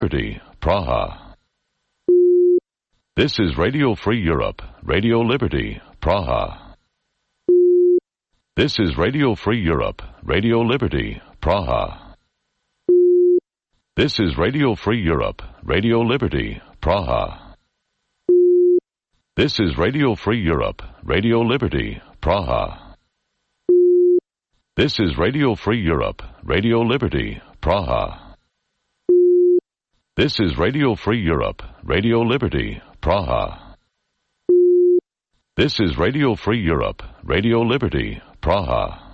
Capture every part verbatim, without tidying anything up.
Liberty, Praha. This is Radio Free Europe, Radio Liberty, Praha. This is Radio Free Europe, Radio Liberty, Praha. This is Radio Free Europe, Radio Liberty, Praha. This is Radio Free Europe, Radio Liberty, Praha. This is Radio Free Europe, Radio Liberty, Praha. This is Radio Free Europe, Radio Liberty, Praha. This is Radio Free Europe, Radio Liberty, Praha.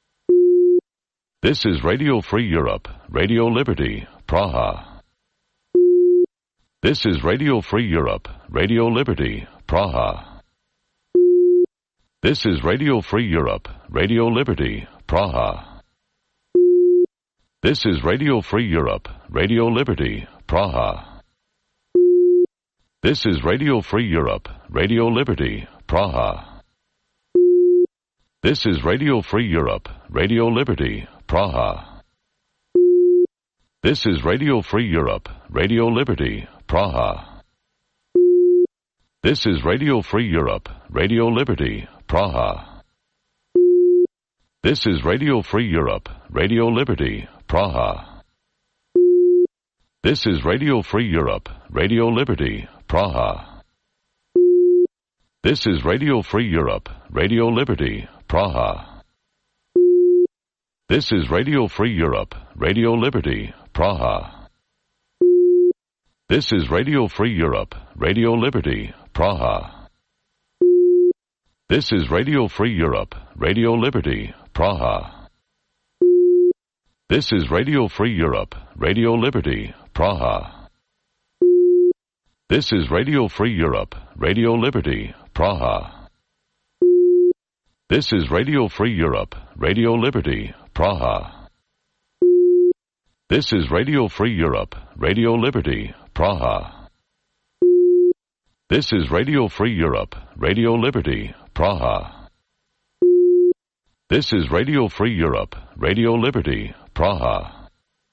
This is Radio Free Europe, Radio Liberty, Praha. This is Radio Free Europe, Radio Liberty, Praha. This is Radio Free Europe, Radio Liberty, Praha. This is Radio Free Europe, Radio Liberty, Praha. This is Radio Free Europe, Radio Liberty, Praha. This is Radio Free Europe, Radio Liberty, Praha. This is Radio Free Europe, Radio Liberty, Praha. This is Radio Free Europe, Radio Liberty, Praha. This is Radio Free Europe, Radio Liberty, Praha. This is Radio Free Europe, Radio Liberty, Praha. This is Radio Free Europe, Radio Liberty, Praha. This is Radio Free Europe, Radio Liberty, Praha. This is Radio Free Europe, Radio Liberty, Praha. This is Radio Free Europe, Radio Liberty, Praha. This is Radio Free Europe, Radio Liberty, Praha. This is Radio Free Europe, Radio Liberty, Praha. This is Radio Free Europe, Radio Liberty, Praha. This is Radio Free Europe, Radio Liberty, Praha. This is Radio Free Europe, Radio Liberty, Praha. This is Radio Free Europe, Radio Liberty, Praha.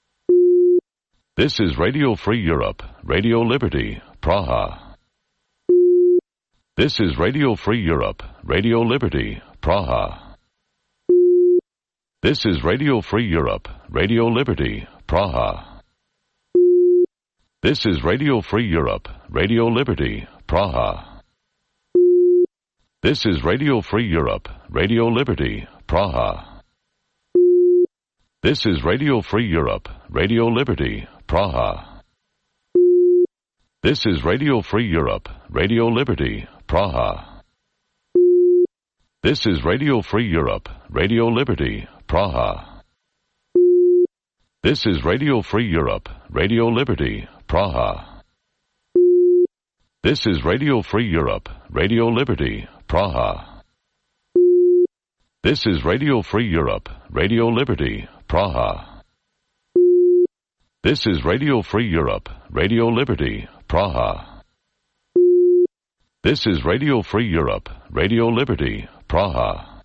This is Radio Free Europe, Radio Liberty, Praha. This is Radio Free Europe, Radio Liberty, Praha. This is Radio Free Europe, Radio Liberty, Praha. This is Radio Free Europe, Radio Liberty, Praha. This is Radio Free Europe, Radio Liberty, Praha. This is Radio Free Europe, Radio Liberty, Praha. This is Radio Free Europe, Radio Liberty, Praha. This is Radio Free Europe, Radio Liberty, Praha. This is Radio Free Europe, Radio Liberty, Praha. This is Radio Free Europe, Radio Liberty, Praha. This is Radio Free Europe, Radio Liberty, Praha. This is Radio Free Europe, Radio Liberty, Praha. This is Radio Free Europe, Radio Liberty, Praha.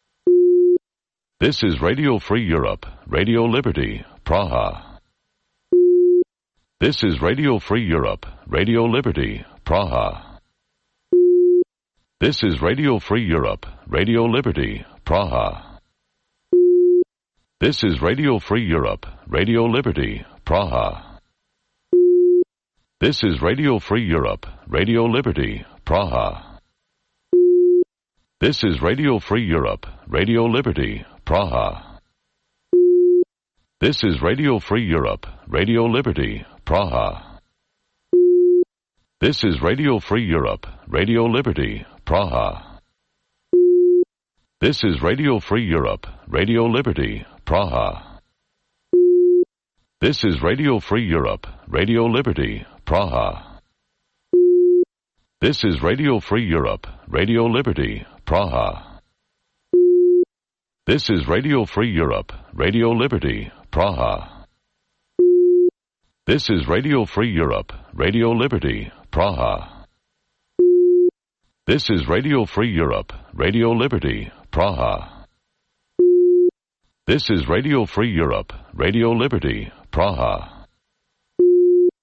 This is Radio Free Europe, Radio Liberty, Praha. This is Radio Free Europe, Radio Liberty, Praha. This is Radio Free Europe, Radio Liberty, Praha. This is Radio Free Europe, Radio Liberty, Praha. This is Radio Free Europe, Radio Liberty, Praha. This is Radio Free Europe, Radio Liberty, Praha. This is Radio Free Europe, Radio Liberty, Praha. This is Radio Free Europe, Radio Liberty, Praha. This is Radio Free Europe, Radio Liberty, Praha. This is Radio Free Europe, Radio Liberty, Praha. This is Radio Free Europe, Radio Liberty, Praha. This is Radio Free Europe, Radio Liberty, Praha. This is Radio Free Europe, Radio Liberty, Praha. This is Radio Free Europe, Radio Liberty, Praha. This is Radio Free Europe, Radio Liberty, Praha.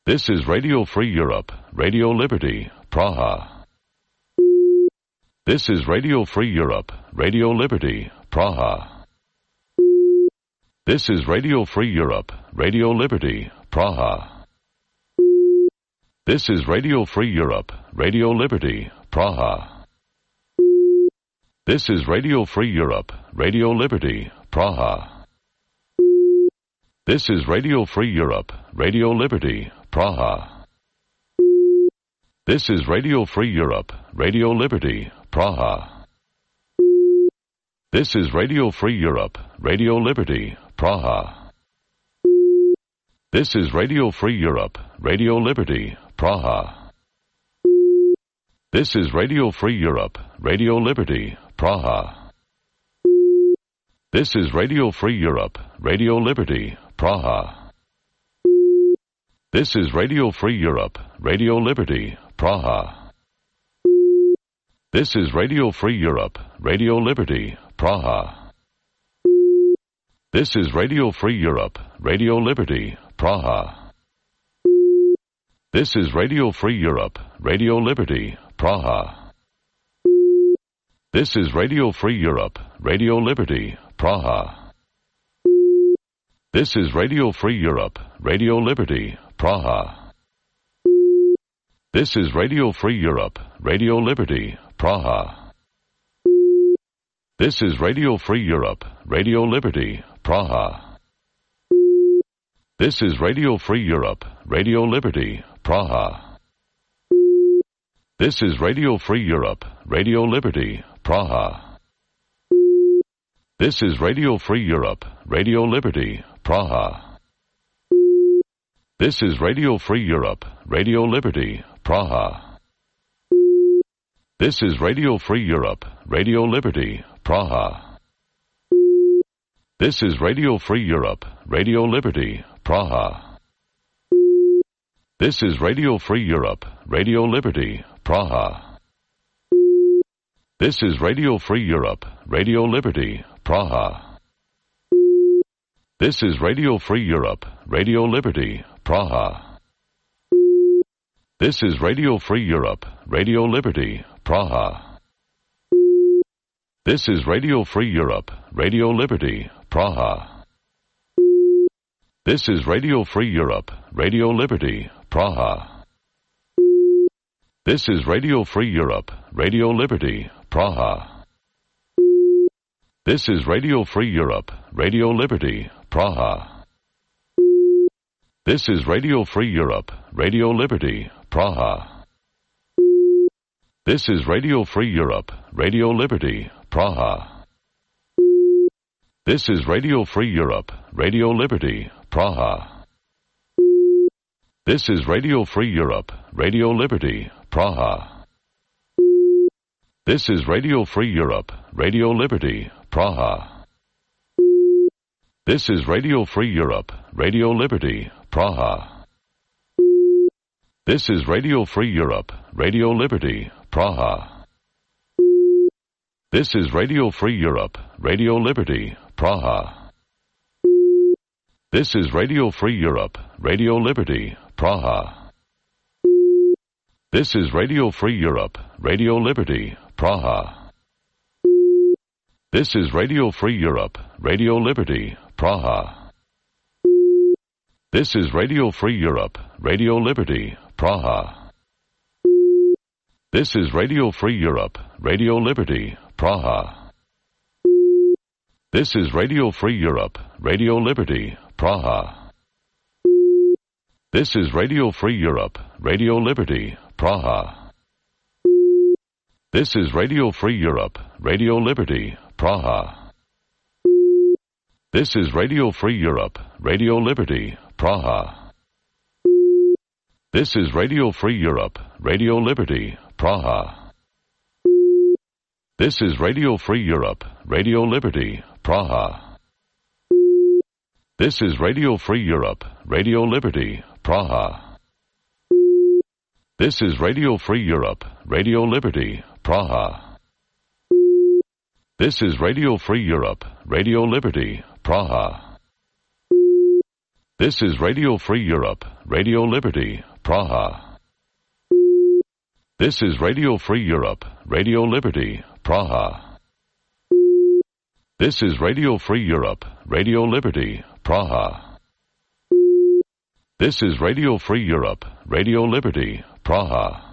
This is Radio Free Europe, Radio Liberty, Praha. This is Radio Free Europe, Radio Liberty, Praha. This is Radio Free Europe, Radio Liberty, Praha. This is Radio Free Europe, Radio Liberty, Praha. This is Radio Free Europe, Radio Liberty, Praha. This is Radio Free Europe, Radio Liberty, Praha. This is Radio Free Europe, Radio Liberty, Praha. This is Radio Free Europe, Radio Liberty, Praha. This is Radio Free Europe, Radio Liberty, Praha. This is Radio Free Europe, Radio Liberty, Praha. This is Radio Free Europe, Radio Liberty, Praha. This is Radio Free Europe, Radio Liberty, Praha. This is Radio Free Europe, Radio Liberty, Praha. This is Radio Free Europe, Radio Liberty, Praha. This is Radio Free Europe, Radio Liberty, Praha. This is Radio Free Europe, Radio Liberty, Praha. This is Radio Free Europe, Radio Liberty, Praha. This is Radio Free Europe, Radio Liberty, Praha. This is Radio Free Europe, Radio Liberty, Praha. This is Radio Free Europe, Radio Liberty, Praha. This is Radio Free Europe, Radio Liberty, Praha. This is Radio Free Europe, Radio Liberty, Praha. This is Radio Free Europe, Radio Liberty, Praha. This is Radio Free Europe, Radio Liberty, Praha. This is Radio Free Europe, Radio Liberty, Praha. This is Radio Free Europe, Radio Liberty, Praha. This is Radio Free Europe, Radio Liberty, Praha. This is Radio Free Europe, Radio Liberty, Praha. This is Radio Free Europe, Radio Liberty, Praha. This is Radio Free Europe, Radio Liberty, Praha. This is Radio Free Europe, Radio Liberty, Praha. This is Radio Free Europe, Radio Liberty, Praha. This is Radio Free Europe, Radio Liberty, Praha. This is Radio Free Europe, Radio Liberty, Praha. This is Radio Free Europe, Radio Liberty, Praha. This is Radio Free Europe, Radio Liberty, Praha. This is Radio Free Europe, Radio Liberty, Praha. This is Radio Free Europe, Radio Liberty, Praha. This is Radio Free Europe, Radio Liberty, Praha. This is Radio Free Europe, Radio Liberty, Praha. This is Radio Free Europe, Radio Liberty, Praha. This is Radio Free Europe, Radio Liberty, Praha. This is Radio Free Europe, Radio Liberty, Praha. This is Radio Free Europe, Radio Liberty, Praha. This is Radio Free Europe, Radio Liberty, Praha. This is Radio Free Europe, Radio Liberty, Praha. This is Radio Free Europe, Radio Liberty, Praha. This is Radio Free Europe, Radio Liberty, Praha. This is Radio Free Europe, Radio Liberty, Praha. This is Radio Free Europe, Radio Liberty, Praha. This is Radio Free Europe, Radio Liberty, Praha. This is Radio Free Europe, Radio Liberty, Praha. This is Radio Free Europe, Radio Liberty, Praha. This is Radio Free Europe, Radio Liberty, Praha. This is Radio Free Europe, Radio Liberty, Praha. This is Radio Free Europe, Radio Liberty, Praha. This is Radio Free Europe, Radio Liberty, Praha. This is Radio Free Europe, Radio Liberty, Praha. This is Radio Free Europe, Radio Liberty, Praha.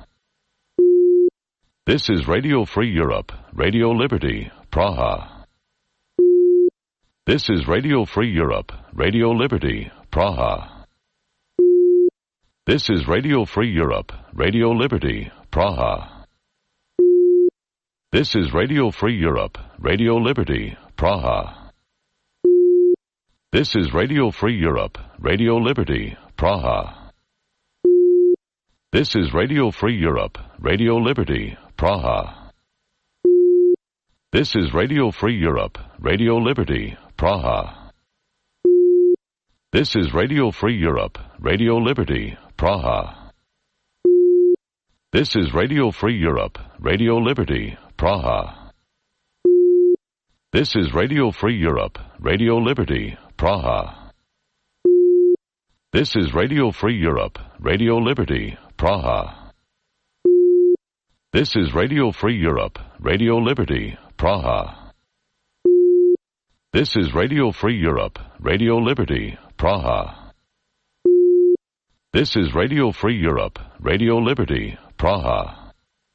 This is Radio Free Europe, Radio Liberty, Praha. This is Radio Free Europe, Radio Liberty, Praha. This is Radio Free Europe, Radio Liberty, Praha. This is Radio Free Europe, Radio Liberty, Praha. This is Radio Free Europe, Radio Liberty, Praha. This is Radio Free Europe, Radio Liberty, Praha. This is Radio Free Europe, Radio Liberty, Praha. This is Radio Free Europe, Radio Liberty, Praha. This is Radio Free Europe, Radio Liberty, Praha. This is Radio Free Europe, Radio Liberty, Praha. This is Radio Free Europe, Radio Liberty, Praha. This is Radio Free Europe, Radio Liberty, Praha. This is Radio Free Europe, Radio Liberty, Praha. This is Radio Free Europe, Radio Liberty, Praha.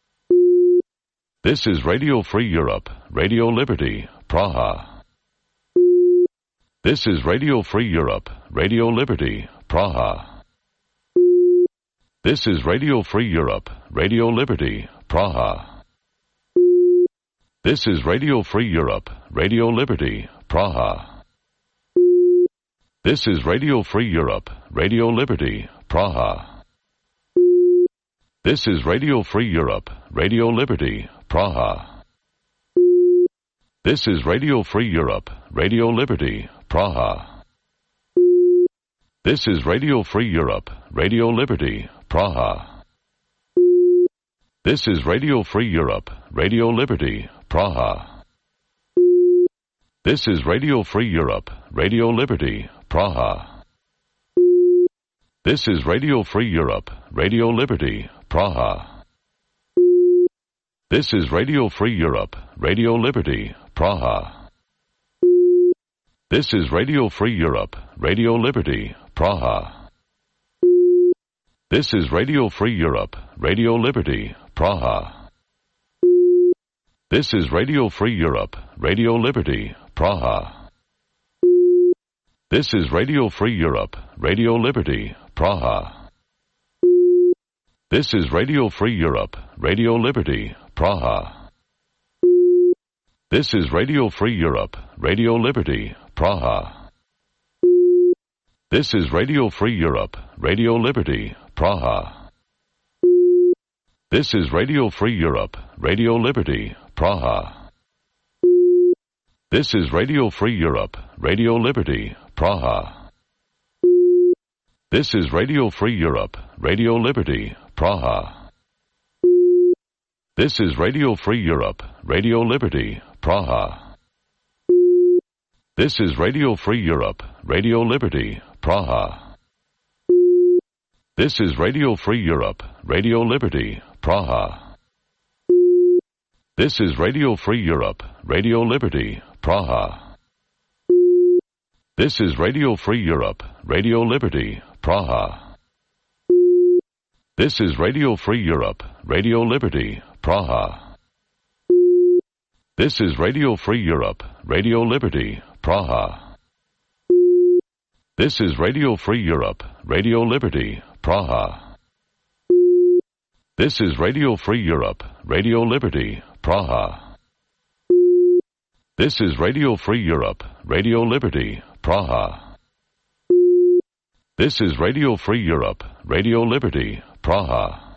This is Radio Free Europe, Radio Liberty, Praha. This is Radio Free Europe, Radio Liberty, Praha. This is Radio Free Europe, Radio Liberty, Praha. This is Radio Free Europe, Radio Liberty, Praha. This is Radio Free Europe, Radio Liberty, Praha. This is Radio Free Europe, Radio Liberty, Praha. This is Radio Free Europe, Radio Liberty, Praha. This is Radio Free Europe, Radio Liberty, Praha. This is Radio Free Europe, Radio Liberty, Praha. This is Radio Free Europe, Radio Liberty, Praha. This is Radio Free Europe, Radio Liberty, Praha. This is Radio Free Europe, Radio Liberty, Praha. This is Radio Free Europe, Radio Liberty, Praha. This is Radio Free Europe, Radio Liberty, Praha. This is Radio Free Europe, Radio Liberty, Praha. This is Radio Free Europe, Radio Liberty, Praha. This is Radio Free Europe, Radio Liberty, Praha. This is Radio Free Europe, Radio Liberty, Praha. This is Radio Free Europe, Radio Liberty, Praha. This is Radio Free Europe, Radio Liberty, Praha. This is Radio Free Europe, Radio Liberty, Praha. This is Radio Free Europe, Radio Liberty, Praha. This is Radio Free Europe, Radio Liberty, Praha. This is Radio Free Europe, Radio Liberty, Praha. This is Radio Free Europe, Radio Liberty, Praha. This is Radio Free Europe, Radio Liberty, Praha. This is Radio Free Europe, Radio Liberty, Praha. This is Radio Free Europe, Radio Liberty, Praha. This is Radio Free Europe, Radio Liberty, Praha. This is Radio Free Europe, Radio Liberty, Praha. This is Radio Free Europe, Radio Liberty, Praha. This is Radio Free Europe, Radio Liberty, Praha. This is Radio Free Europe, Radio Liberty, Praha.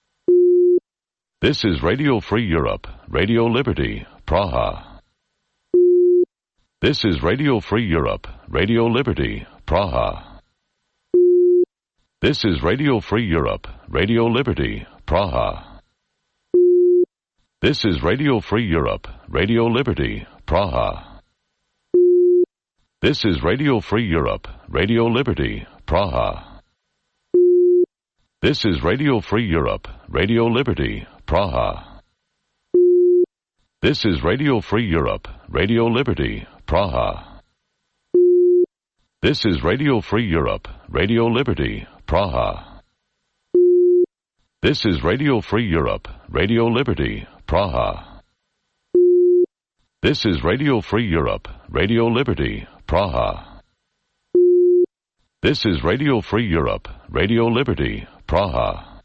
This is Radio Free Europe, Radio Liberty, Praha. This is Radio Free Europe, Radio Liberty, Praha. This is Radio Free Europe, Radio Liberty, Praha. This is Radio Free Europe, Radio Liberty, Praha. This is Radio Free Europe, Radio Liberty, Praha. This is Radio Free Europe, Radio Liberty, Praha. This is Radio Free Europe, Radio Liberty, Praha. This is Radio Free Europe, Radio Liberty, Praha. This is Radio Free Europe, Radio Liberty, Praha. This is Radio Free Europe, Radio Liberty, Praha. This is Radio Free Europe, Radio Liberty, Praha.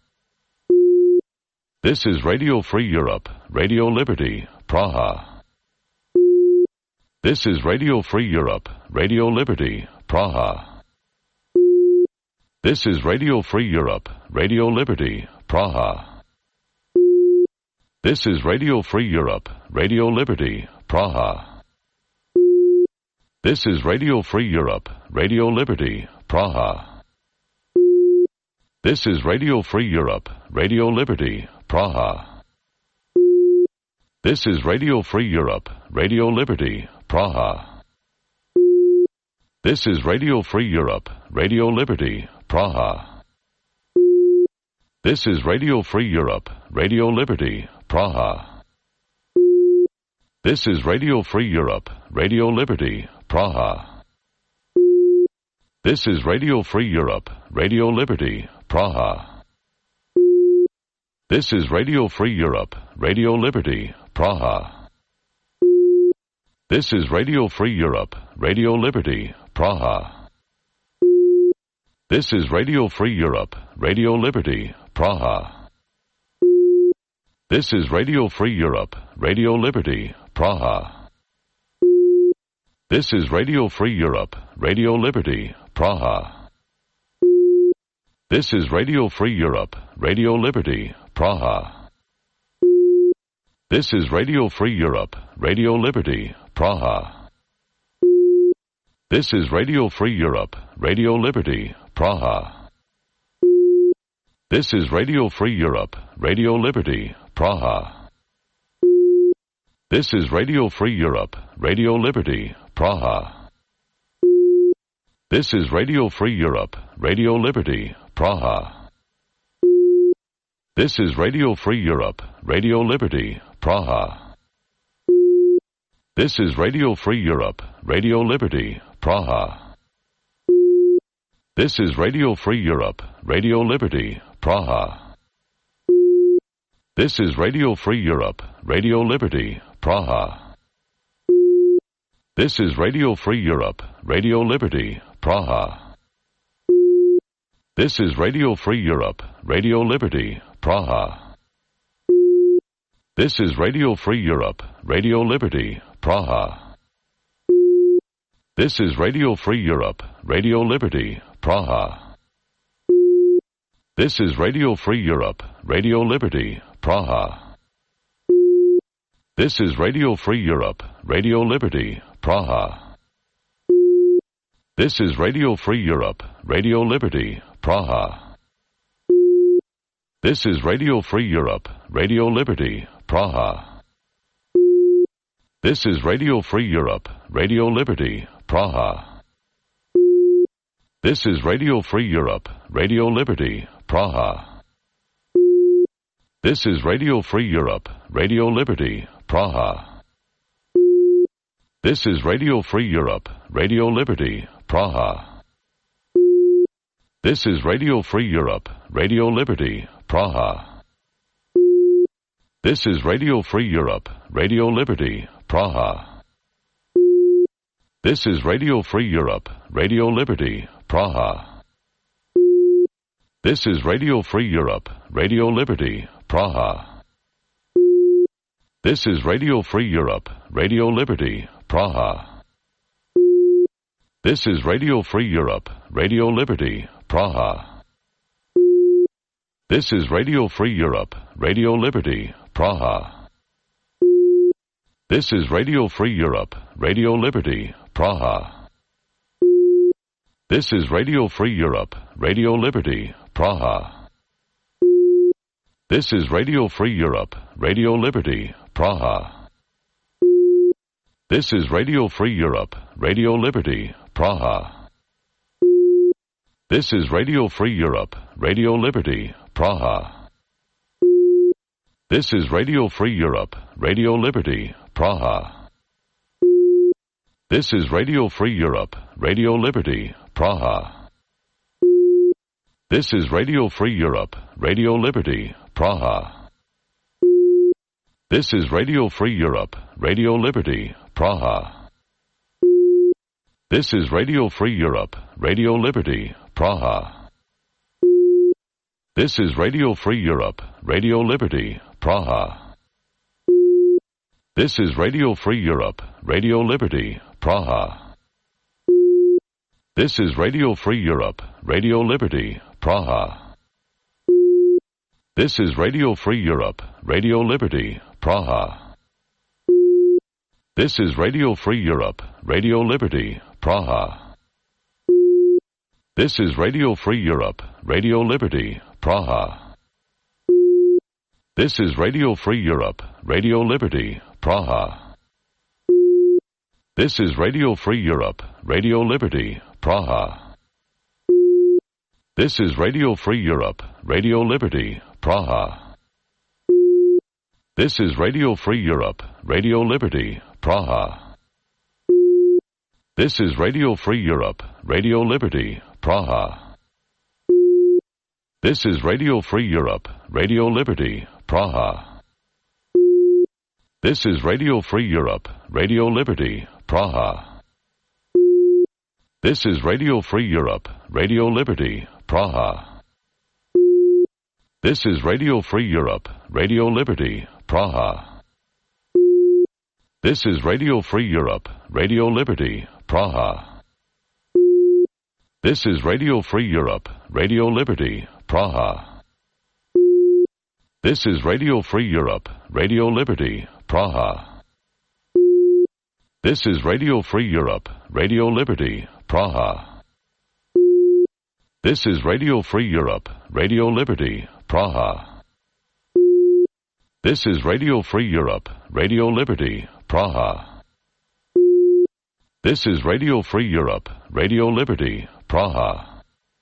This is Radio Free Europe, Radio Liberty, Praha. This is Radio Free Europe, Radio Liberty, Praha. This is Radio Free Europe, Radio Liberty, Praha. This is Radio Free Europe, Radio Liberty, Praha. This is Radio Free Europe, Radio Liberty, Praha. This is Radio Free Europe, Radio Liberty, Praha. This is Radio Free Europe, Radio Liberty, Praha. This is Radio Free Europe, Radio Liberty, Praha. This is Radio Free Europe, Radio Liberty, Praha. This is Radio Free Europe, Radio Liberty, Praha. This is Radio Free Europe, Radio Liberty, Praha. This is Radio Free Europe, Radio Liberty, Praha. This is Radio Free Europe, Radio Liberty, Praha. This is Radio Free Europe, Radio Liberty, Praha. This is Radio Free Europe, Radio Liberty, Praha. This is Radio Free Europe, Radio Liberty, Praha. This is Radio Free Europe, Radio Liberty, Praha. This is Radio Free Europe, Radio Liberty, Praha. This is Radio Free Europe, Radio Liberty, Praha. This is Radio Free Europe, Radio Liberty, Praha. This is Radio Free Europe, Radio Liberty, Praha. This is Radio Free Europe, Radio Liberty, Praha. This is Radio Free Europe, Radio Liberty, Praha. This is Radio Free Europe, Radio Liberty, Praha. This is Radio Free Europe, Radio Liberty, Praha. This is Radio Free Europe, Radio Liberty, Praha. This is Radio Free Europe, Radio Liberty, Praha. This is Radio Free Europe, Radio Liberty, Praha. This is Radio Free Europe, Radio Liberty, Praha. This is Radio Free Europe, Radio Liberty, Praha. This is Radio Free Europe, Radio Liberty, Praha. This is Radio Free Europe, Radio Liberty, Praha. This is Radio Free Europe, Radio Liberty, Praha. This is Radio Free Europe, Radio Liberty, Praha. This is Radio Free Europe, Radio Liberty, Praha. This is Radio Free Europe, Radio Liberty, Praha. This is Radio Free Europe, Radio Liberty, Praha. This is Radio Free Europe, Radio Liberty, Praha. This is Radio Free Europe, Radio Liberty, Praha. This is Radio Free Europe, Radio Liberty, Praha. This is Radio Free Europe, Radio Liberty, Praha. This is Radio Free Europe, Radio Liberty, Praha. This is Radio Free Europe, Radio Liberty, Praha. This is Radio Free Europe, Radio Liberty, Praha. This is Radio Free Europe, Radio Liberty, Praha. This is Radio Free Europe, Radio Liberty, Praha. This is Radio Free Europe, Radio Liberty, Praha. This is Radio Free Europe, Radio Liberty, Praha. This is Radio Free Europe, Radio Liberty, Praha. This is Radio Free Europe, Radio Liberty, Praha. This is Radio Free Europe, Radio Liberty, Praha. This is Radio Free Europe, Radio Liberty, Praha. This is Radio Free Europe, Radio Liberty, Praha. This is Radio Free Europe, Radio Liberty, Praha. This is Radio Free Europe, Radio Liberty, Praha. This is Radio Free Europe, Radio Liberty, Praha. This is Radio Free Europe, Radio Liberty, Praha. This is Radio Free Europe, Radio Liberty, Praha. This is Radio Free Europe, Radio Liberty, Praha. This is Radio Free Europe, Radio Liberty, Praha. This is Radio Free Europe, Radio Liberty, Praha. This is Radio Free Europe, Radio Liberty, Praha. This is Radio Free Europe, Radio Liberty, Praha. This is Radio Free Europe, Radio Liberty, Praha. This is Radio Free Europe, Radio Liberty, Praha. This is Radio Free Europe, Radio Liberty, Praha. This is Radio Free Europe, Radio Liberty, Praha. This is Radio Free Europe, Radio Liberty, Praha. This is Radio Free Europe, Radio Liberty, Praha. This is Radio Free Europe, Radio Liberty, Praha. This is Radio Free Europe, Radio Liberty, Praha. This is Radio Free Europe, Radio Liberty, Praha. This is Radio Free Europe, Radio Liberty, Praha. This is Radio Free Europe, Radio Liberty, Praha. This is Radio Free Europe, Radio Liberty, Praha. This is Radio Free Europe, Radio Liberty, Praha. This is Radio Free Europe, Radio Liberty, Praha.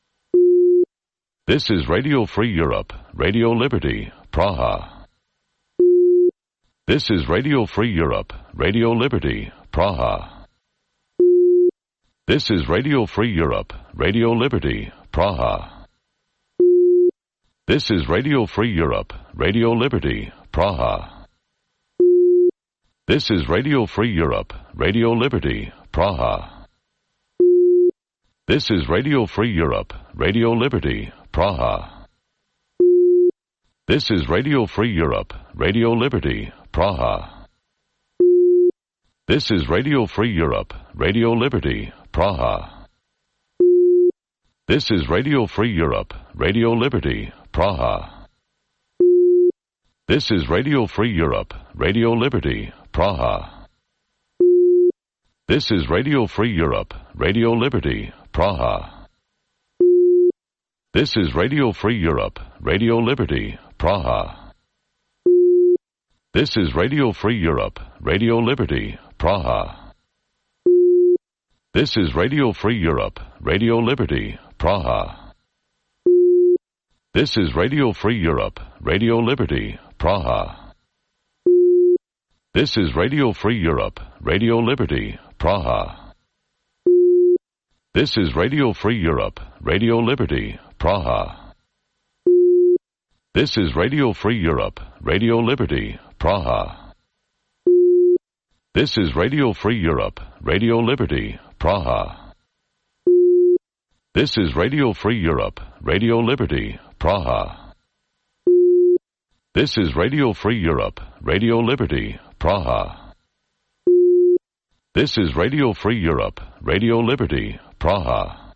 This is Radio Free Europe, Radio Liberty, Praha. This is Radio Free Europe, Radio Liberty, Praha. This is Radio Free Europe, Radio Liberty, Praha. This is Radio Free Europe, Radio Liberty, Praha. This is Radio Free Europe, Radio Liberty, Praha. This is Radio Free Europe, Radio Liberty, Praha. This is Radio Free Europe, Radio Liberty, Praha. This is Radio Free Europe, Radio Liberty, Praha. This is Radio Free Europe, Radio Liberty, Praha. This is Radio Free Europe, Radio Liberty, Praha. This is Radio Free Europe, Radio Liberty, Praha. This is Radio Free Europe, Radio Liberty, Praha. This is Radio Free Europe, Radio Liberty, Praha. This is Radio Free Europe, Radio Liberty, Praha. This is Radio Free Europe, Radio Liberty, Praha. This is Radio Free Europe, Radio Liberty, Praha. This is Radio Free Europe, Radio Liberty, Praha. This is Radio Free Europe, Radio Liberty, Praha. This is Radio Free Europe, Radio Liberty, Praha. This is Radio Free Europe, Radio Liberty, Praha. This is Radio Free Europe, Radio Liberty, Praha. This is Radio Free Europe, Radio Liberty, Praha.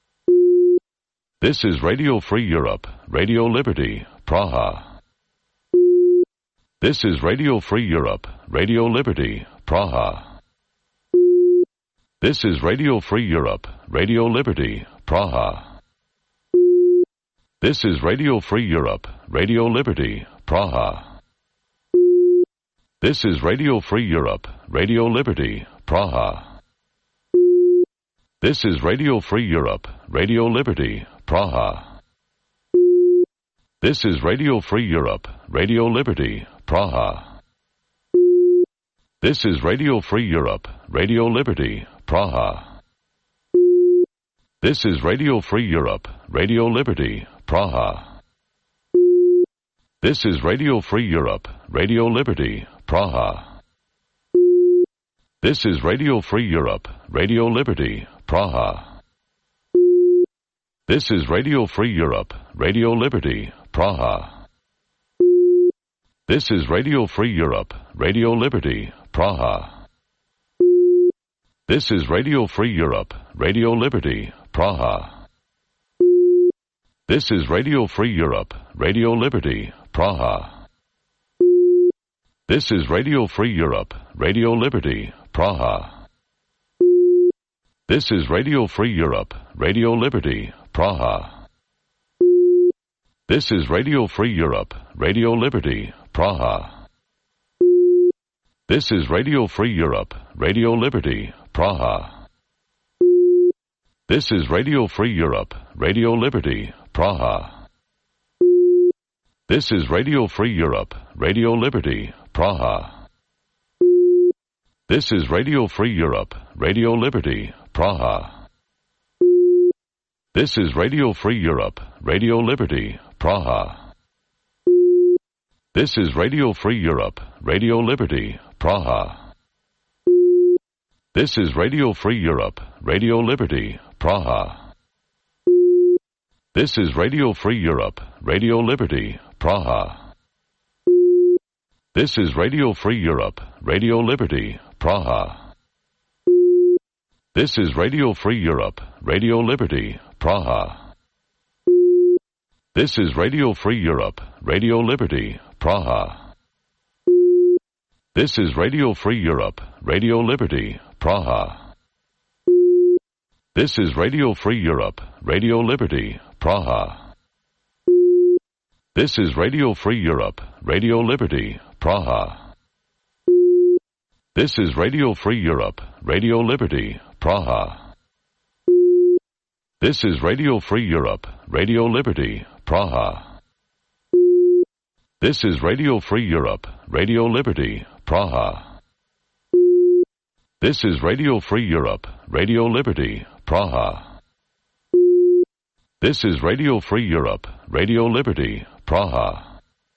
This is Radio Free Europe, Radio Liberty, Praha. This is Radio Free Europe, Radio Liberty, Praha. This is Radio Free Europe, Radio Liberty, Praha. This is Radio Free Europe, Radio Liberty, Praha. This is Radio Free Europe, Radio Liberty, Praha. This is Radio Free Europe, Radio Liberty, Praha. This is Radio Free Europe, Radio Liberty, Praha. This is Radio Free Europe, Radio Liberty, Praha. This is Radio Free Europe, Radio Liberty, Praha. This is Radio Free Europe, Radio Liberty, Praha. This is Radio Free Europe, Radio Liberty, Praha. This is Radio Free Europe, Radio Liberty, Praha. This is Radio Free Europe, Radio Liberty, Praha. This is Radio Free Europe, Radio Liberty, Praha. This is Radio Free Europe, Radio Liberty, Praha. This is Radio Free Europe, Radio Liberty, Praha. This is Radio Free Europe, Radio Liberty, Praha. This is Radio Free Europe, Radio Liberty, Praha. This is Radio Free Europe, Radio Liberty, Praha. This is Radio Free Europe, Radio Liberty, Praha. This is Radio Free Europe, Radio Liberty, Praha. This is Radio Free Europe, Radio Liberty, Praha. This is Radio Free Europe, Radio Liberty, Praha. This is Radio Free Europe, Radio Liberty, Praha. This is Radio Free Europe, Radio Liberty, Praha. This is Radio Free Europe, Radio Liberty, Praha. This is Radio Free Europe, Radio Liberty, Praha. This is Radio Free Europe, Radio Liberty, Praha. This is Radio Free Europe, Radio Liberty, Praha. This is Radio Free Europe, Radio Liberty, Praha. This is Radio Free Europe, Radio Liberty, Praha. This is Radio Free Europe, Radio Liberty, Praha. This is Radio Free Europe, Radio Liberty, Praha. This is Radio Free Europe, Radio Liberty, Praha. This is Radio Free Europe, Radio Liberty, Praha. This is Radio Free Europe, Radio Liberty, Praha. This is Radio Free Europe, Radio Liberty, Praha.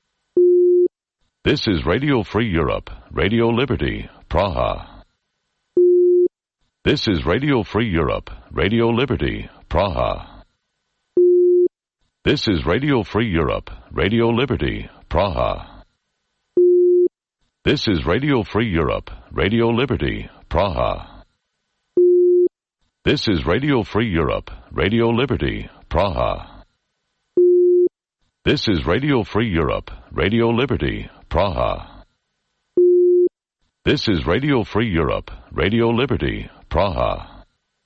This is Radio Free Europe, Radio Liberty, Praha. This is Radio Free Europe, Radio Liberty, Praha. This is Radio Free Europe, Radio Liberty, Praha. This is Radio Free Europe, Radio Liberty, Praha. This is Radio Free Europe, Radio Liberty, Praha. This is Radio Free Europe, Radio Liberty, Praha. This is Radio Free Europe, Radio Liberty, Praha.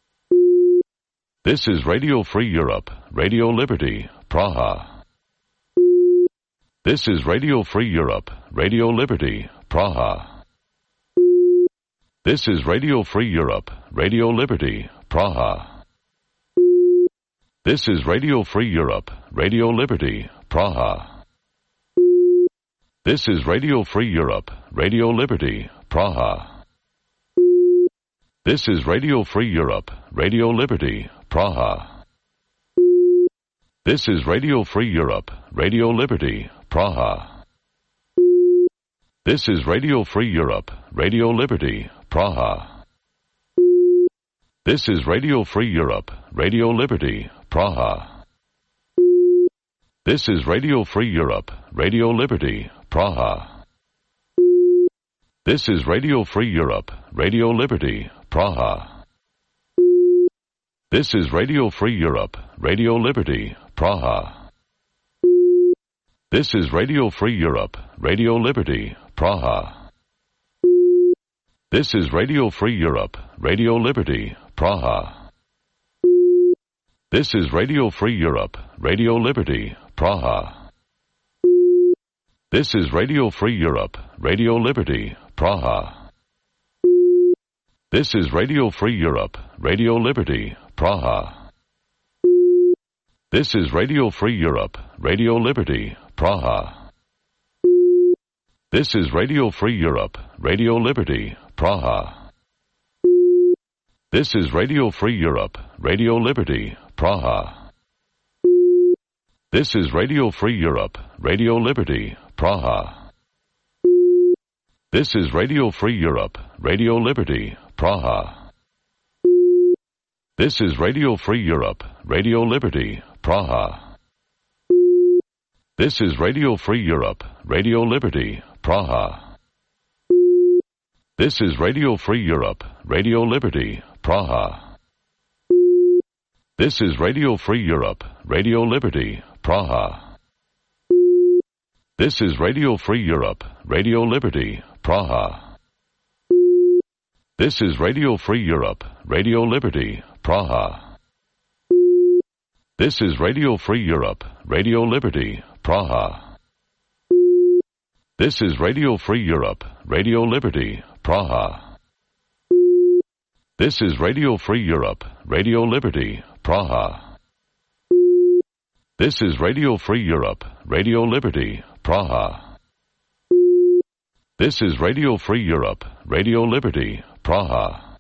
This is Radio Free Europe, Radio Liberty, Praha. This is Radio Free Europe, Radio Liberty, Praha. This is Radio Free Europe, Radio Liberty, Praha. This is Radio Free Europe, Radio Liberty, Praha. This is Radio Free Europe, Radio Liberty, Praha. This is Radio Free Europe, Radio Liberty, Praha. This is Radio Free Europe, Radio Liberty, Praha. This is Radio Free Europe, Radio Liberty, Praha. This is Radio Free Europe, Radio Liberty, Praha. This is Radio Free Europe, Radio Liberty, Praha. This is Radio Free Europe, Radio Liberty, Praha. This is Radio Free Europe, Radio Liberty, Praha. This is Radio Free Europe, Radio Liberty, Praha. This is Radio Free Europe, Radio Liberty, Praha. This is Radio Free Europe, Radio Liberty, Praha. This is Radio Free Europe, Radio Liberty, Praha. This is Radio Free Europe, Radio Liberty, Praha. This is Radio Free Europe, Radio Liberty, Praha. This is Radio Free Europe, Radio Liberty, Praha. This is Radio Free Europe, Radio Liberty, Praha. This is Radio Free Europe, Radio Liberty, Praha. This is Radio Free Europe, Radio Liberty, Praha. This is Radio Free Europe, Radio Liberty, Praha. This is Radio Free Europe, Radio Liberty, Praha. This is Radio Free Europe, Radio Liberty, Praha. This is Radio Free Europe, Radio Liberty, Praha. This is Radio Free Europe, Radio Liberty, Praha. This is Radio Free Europe, Radio Liberty, Praha. This is Radio Free Europe, Radio Liberty, Praha. This is Radio Free Europe, Radio Liberty, Praha. This is Radio Free Europe, Radio Liberty, Praha. This is Radio Free Europe, Radio Liberty, Praha. This is Radio Free Europe, Radio Liberty, Praha.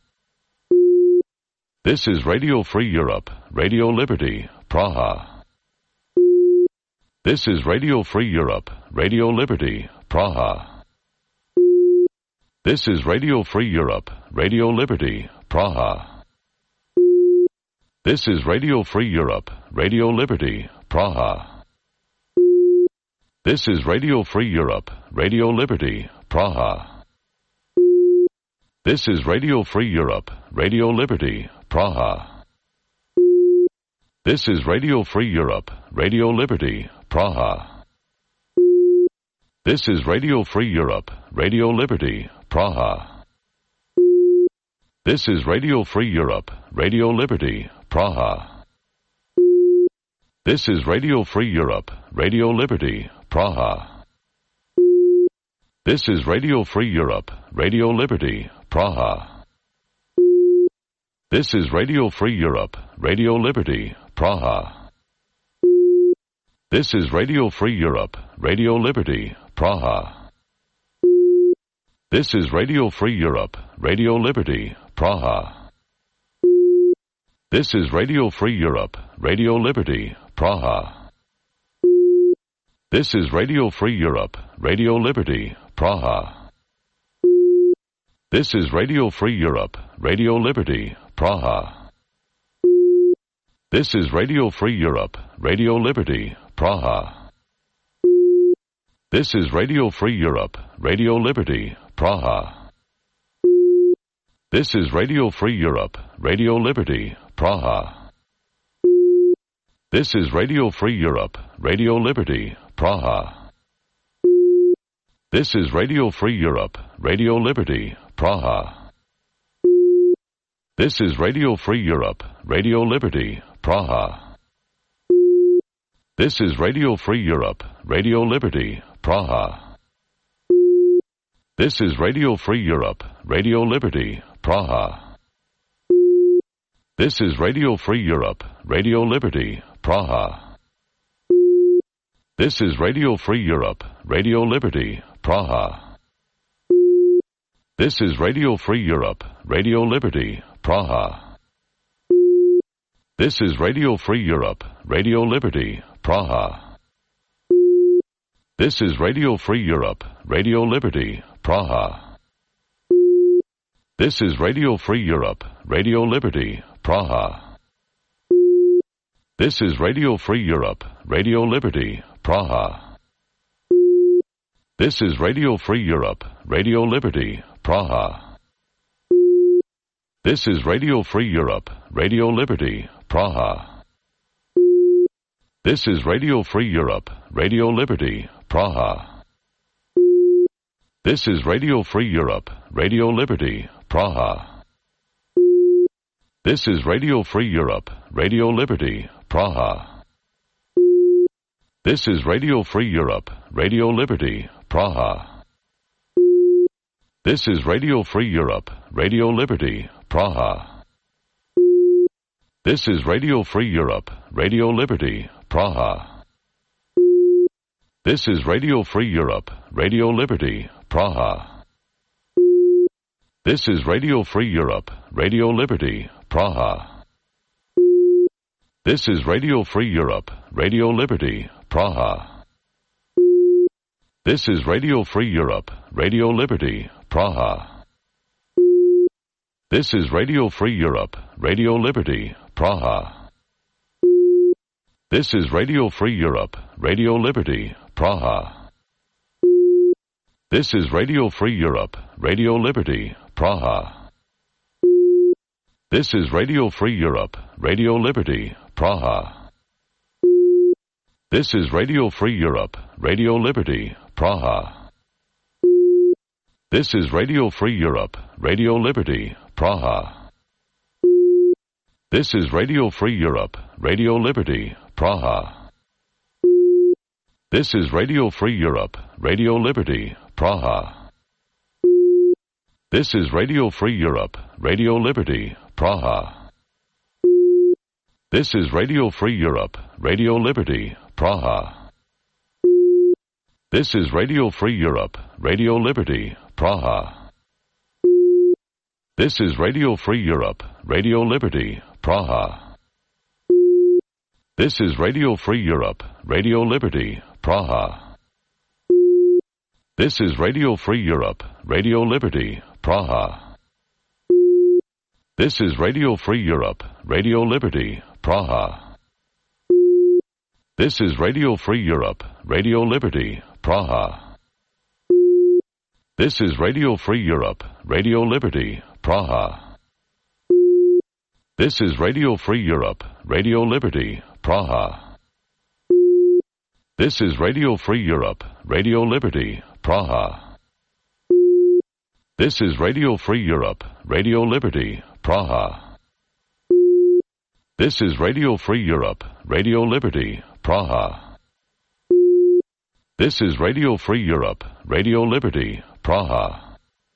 This is Radio Free Europe, Radio Liberty, Praha. This is Radio Free Europe, Radio Liberty, Praha. This is Radio Free Europe, Radio Liberty, Praha. This is Radio Free Europe, Radio Liberty, Praha. This is Radio Free Europe, Radio Liberty, Praha. This is Radio Free Europe, Radio Liberty, Praha. This is Radio Free Europe, Radio Liberty, Praha. This is Radio Free Europe, Radio Liberty, Praha. This is Radio Free Europe, Radio Liberty, Praha. This is Radio Free Europe, Radio Liberty, Praha. This is Radio Free Europe, Radio Liberty, Praha. This is Radio Free Europe, Radio Liberty, Praha. This is Radio Free Europe, Radio Liberty, Praha. This is Radio Free Europe, Radio Liberty, Praha. This is Radio Free Europe, Radio Liberty, Praha. This is Radio Free Europe, Radio Liberty, Praha. This is Radio Free Europe, Radio Liberty, Praha. This is Radio Free Europe, Radio Liberty, Praha. This is Radio Free Europe, Radio Liberty, Praha. This is Radio Free Europe, Radio Liberty, Praha. This is Radio Free Europe, Radio Liberty, Praha. This is Radio Free Europe, Radio Liberty, Praha. This is Radio Free Europe, Radio Liberty, Praha. This is Radio Free Europe, Radio Liberty, Praha. This is Radio Free Europe, Radio Liberty, Praha. This is Radio Free Europe, Radio Liberty, Praha. This is Radio Free Europe, Radio Liberty, Praha. This is Radio Free Europe, Radio Liberty, Praha. This is Radio Free Europe, Radio Liberty, Praha. This is Radio Free Europe, Radio Liberty, Praha. This is Radio Free Europe, Radio Liberty, Praha. This is Radio Free Europe, Radio Liberty, Praha. This is Radio Free Europe, Radio Liberty, Praha. This is Radio Free Europe, Radio Liberty, Praha. This is Radio Free Europe, Radio Liberty, Praha. This is Radio Free Europe, Radio Liberty, Praha. This is Radio Free Europe, Radio Liberty, Praha. This is Radio Free Europe, Radio Liberty, Praha. This is Radio Free Europe, Radio Liberty, Praha. This is Radio Free Europe, Radio Liberty, Praha. This is Radio Free Europe, Radio Liberty, Praha. This is Radio Free Europe, Radio Liberty, Praha. This is Radio Free Europe, Radio Liberty, Praha. This is Radio Free Europe, Radio Liberty, Praha. This is Radio Free Europe, Radio Liberty, Praha. This is Radio Free Europe, Radio Liberty, Praha. This is Radio Free Europe, Radio Liberty, Praha. This is Radio Free Europe, Radio Liberty, Praha. This is Radio Free Europe, Radio Liberty, Praha. This is Radio Free Europe, Radio Liberty, Praha. This is Radio Free Europe, Radio Liberty, Praha. This is Radio Free Europe, Radio Liberty, Praha. This is Radio Free Europe, Radio Liberty, Praha. This is Radio Free Europe, Radio Liberty, Praha. This is Radio Free Europe, Radio Liberty, Praha. This is Radio Free Europe, Radio Liberty, Praha. This is Radio Free Europe, Radio Liberty, Praha. This is Radio Free Europe, Radio Liberty, Praha. This is Radio Free Europe, Radio Liberty, Praha. This is Radio Free Europe, Radio Liberty, Praha. This is Radio Free Europe, Radio Liberty, Praha. This is Radio Free Europe, Radio Liberty, Praha. This is Radio Free Europe, Radio Liberty, Praha. This is Radio Free Europe, Radio Liberty, Praha. This is Radio Free Europe, Radio Liberty, Praha. This is Radio Free Europe, Radio Liberty, Praha.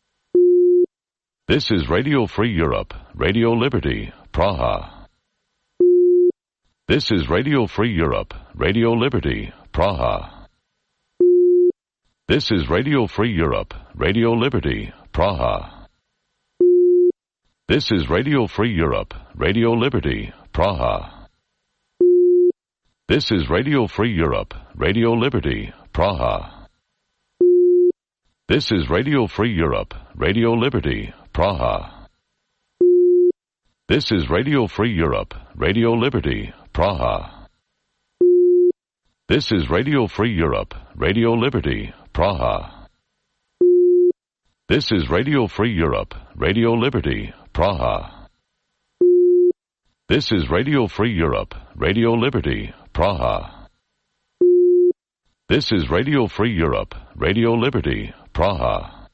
This is Radio Free Europe, Radio Liberty, Praha. This is Radio Free Europe, Radio Liberty, Praha. This is Radio Free Europe, Radio Liberty, Praha. This is Radio Free Europe, Radio Liberty, Praha. This is Radio Free Europe, Radio Liberty, Praha. This is Radio Free Europe, Radio Liberty, Praha. This is Radio Free Europe, Radio Liberty, Praha. This is Radio Free Europe, Radio Liberty, Praha. This is Radio Free Europe, Radio Liberty, Praha. This is Radio Free Europe, Radio Liberty, Praha. This is Radio Free Europe, Radio Liberty, Praha.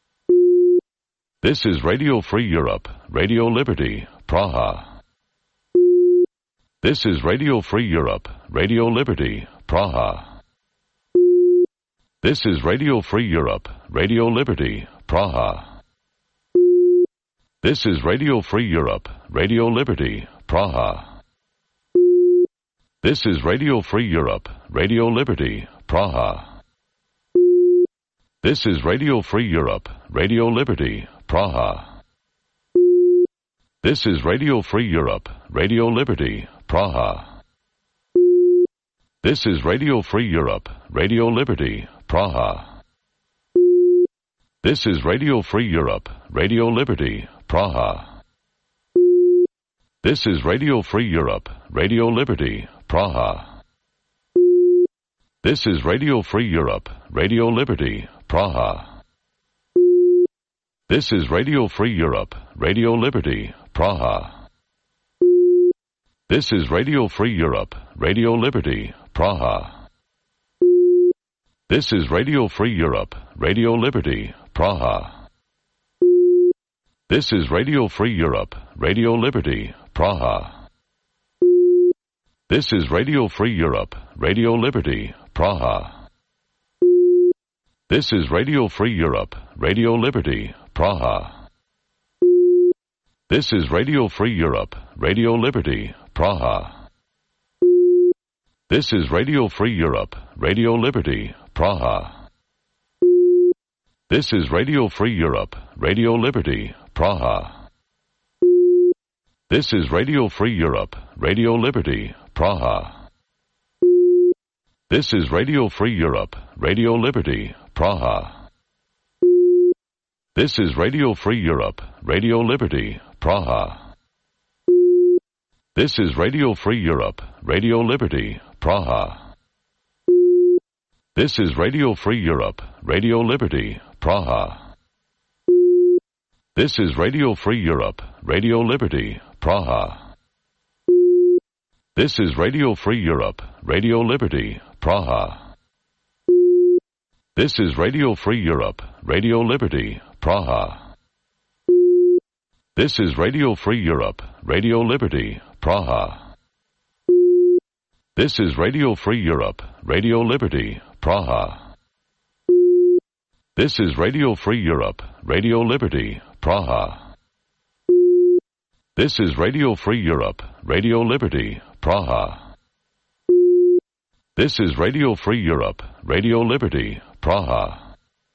This is Radio Free Europe, Radio Liberty, Praha. This is Radio Free Europe, Radio Liberty, Praha. This is Radio Free Europe, Radio Liberty, Praha. This is Radio Free Europe, Radio Liberty, Praha. This is Radio Free Europe, Radio Liberty, Praha. This is Radio Free Europe, Radio Liberty, Praha. This is Radio Free Europe, Radio Liberty, Praha. This is Radio Free Europe, Radio Liberty, Praha. This is Radio Free Europe, Radio Liberty, Praha. This is Radio Free Europe, Radio Liberty, Praha. This is Radio Free Europe, Radio Liberty, Praha. This is Radio Free Europe, Radio Liberty, Praha. This is Radio Free Europe, Radio Liberty, Praha. This is Radio Free Europe, Radio Liberty, Praha. This is Radio Free Europe, Radio Liberty, Praha. This is Radio Free Europe, Radio Liberty, Praha. This is Radio Free Europe, Radio Liberty, Praha. This is Radio Free Europe, Radio Liberty, Praha. This is Radio Free Europe, Radio Liberty, Praha. This is Radio Free Europe, Radio Liberty, Praha. This is Radio Free Europe, Radio Liberty, Praha. This is Radio Free Europe, Radio Liberty, Praha. This is Radio Free Europe, Radio Liberty, Praha. This is Radio Free Europe, Radio Liberty, Praha. This is Radio Free Europe, Radio Liberty, Praha. This is Radio Free Europe, Radio Liberty, Praha. This is Radio Free Europe, Radio Liberty, Praha. This is Radio Free Europe, Radio Liberty, Praha. This is Radio Free Europe, Radio Liberty, Praha. This is Radio Free Europe, Radio Liberty, Praha. This is Radio Free Europe, Radio Liberty, Praha. This is Radio Free Europe, Radio Liberty, Praha. This is Radio Free Europe, Radio Liberty, Praha.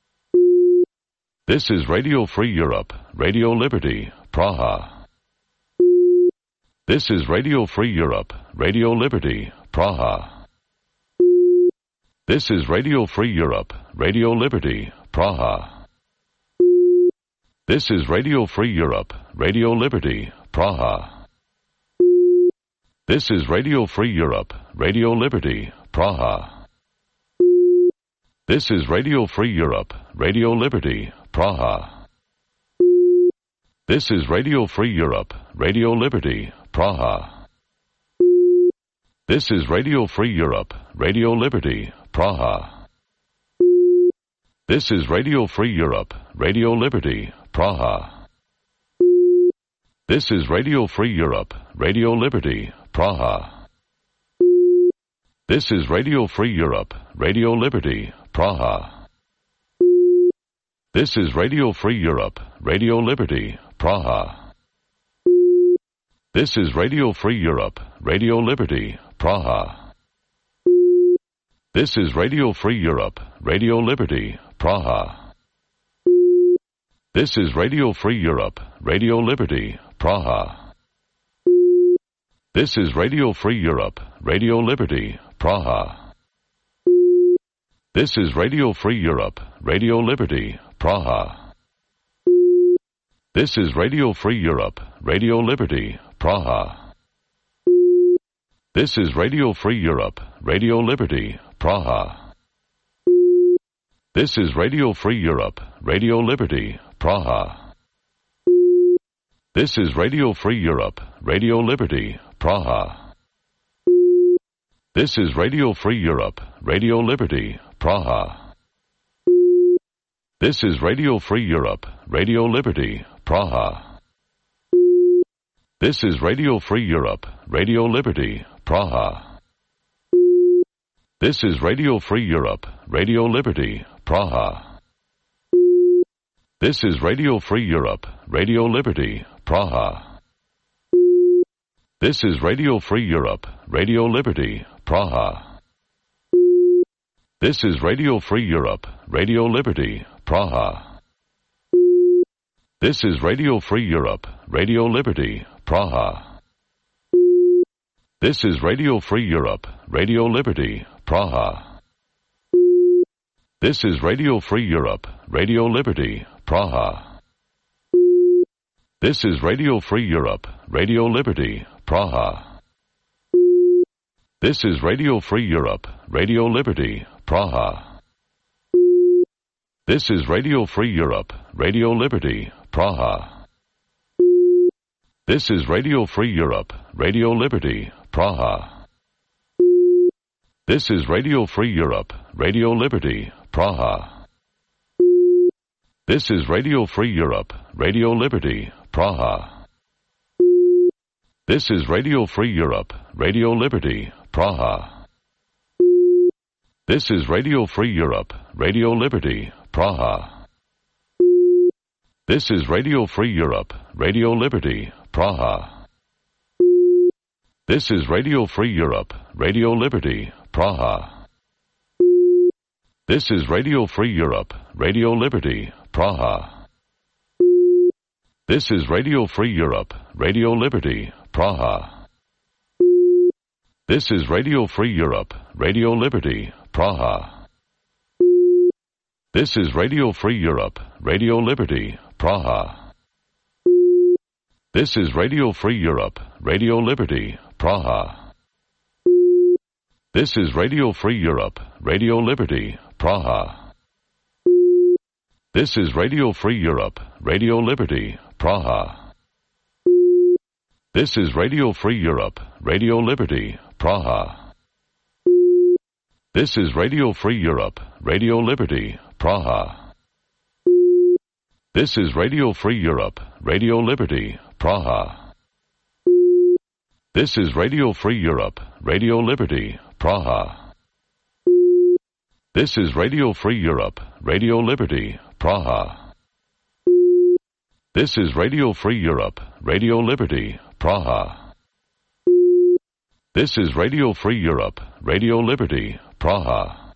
This is Radio Free Europe, Radio Liberty, Praha. This is Radio Free Europe, Radio Liberty, Praha. This is Radio Free Europe, Radio Liberty, Praha. This is Radio Free Europe, Radio Liberty, Praha. This is Radio Free Europe, Radio Liberty, Praha. This is Radio Free Europe, Radio Liberty, Praha. This is Radio Free Europe, Radio Liberty, Praha. This is Radio Free Europe, Radio Liberty, Praha. This is Radio Free Europe, Radio Liberty, Praha. This is Radio Free Europe, Radio Liberty, Praha. This is Radio Free Europe, Radio Liberty, Praha. This is Radio Free Europe, Radio Liberty, Praha. This is Radio Free Europe, Radio Liberty, Praha. This is Radio Free Europe, Radio Liberty, Praha. This is Radio Free Europe, Radio Liberty, Praha. This is Radio Free Europe, Radio Liberty, Praha. This is Radio Free Europe, Radio Liberty, Praha. This is Radio Free Europe, Radio Liberty, Praha. This is Radio Free Europe, Radio Liberty, Praha. This is Radio Free Europe, Radio Liberty, Praha. This is Radio Free Europe, Radio Liberty, Praha. This is Radio Free Europe, Radio Liberty, Praha. This is Radio Free Europe, Radio Liberty, Praha. This is Radio Free Europe, Radio Liberty, Praha. This is Radio Free Europe, Radio Liberty, Praha. This is Radio Free Europe, Radio Liberty, Praha. This is Radio Free Europe, Radio Liberty, Praha. This is Radio Free Europe, Radio Liberty, Praha. This is Radio Free Europe, Radio Liberty, Praha. This is Radio Free Europe, Radio Liberty, Praha. This is Radio Free Europe, Radio Liberty, Praha. This is Radio Free Europe, Radio Liberty, Praha. This is Radio Free Europe, Radio Liberty, Praha. This is Radio Free Europe, Radio Liberty, Praha. This is Radio Free Europe, Radio Liberty, Praha. This is Radio Free Europe, Radio Liberty, Praha. This is Radio Free Europe, Radio Liberty, Praha. This is Radio Free Europe, Radio Liberty, Praha. This is Radio Free Europe, Radio Liberty, Praha. This is Radio Free Europe, Radio Liberty, Praha. This is Radio Free Europe, Radio Liberty, Praha. This is Radio Free Europe, Radio Liberty, Praha. This is Radio Free Europe, Radio Liberty, Praha. This is Radio Free Europe, Radio Liberty, Praha. This is Radio Free Europe, Radio Liberty, Praha. This is Radio Free Europe, Radio Liberty, Praha. This is Radio Free Europe, Radio Liberty, Praha. This is Radio Free Europe, Radio Liberty, Praha. This is Radio Free Europe, Radio Liberty, Praha. This is Radio Free Europe, Radio Liberty, Praha. This is Radio Free Europe, Radio Liberty, Praha. This is Radio Free Europe, Radio Liberty, Praha. This is Radio Free Europe, Radio Liberty, Praha. This is Radio Free Europe, Radio Liberty, Praha. This is Radio Free Europe, Radio Liberty, Praha.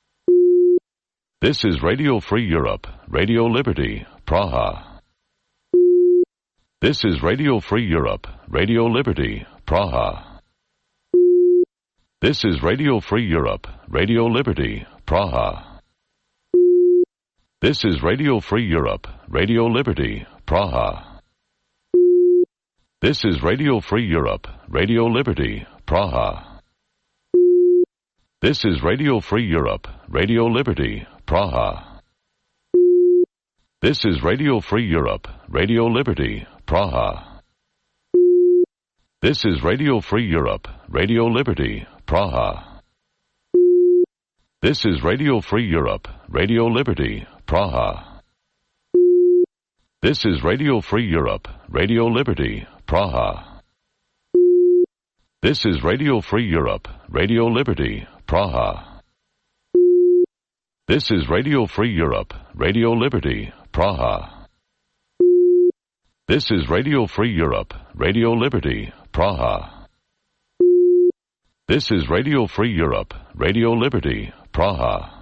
This is Radio Free Europe, Radio Liberty, Praha. This is Radio Free Europe, Radio Liberty, Praha. This is Radio Free Europe, Radio Liberty, Praha. This is Radio Free Europe, Radio Liberty, Praha. This is Radio Free Europe, Radio Liberty, Praha. This is Radio Free Europe, Radio Liberty, Praha. This is Radio Free Europe, Radio Liberty, Praha. This is Radio Free Europe, Radio Liberty, Praha. This is Radio Free Europe, Radio Liberty, Praha. This is Radio Free Europe, Radio Liberty, Praha. This is Radio Free Europe, Radio Liberty, Praha. This is Radio Free Europe, Radio Liberty, Praha. This is Radio Free Europe, Radio Liberty, Praha. This is Radio Free Europe, Radio Liberty, Praha.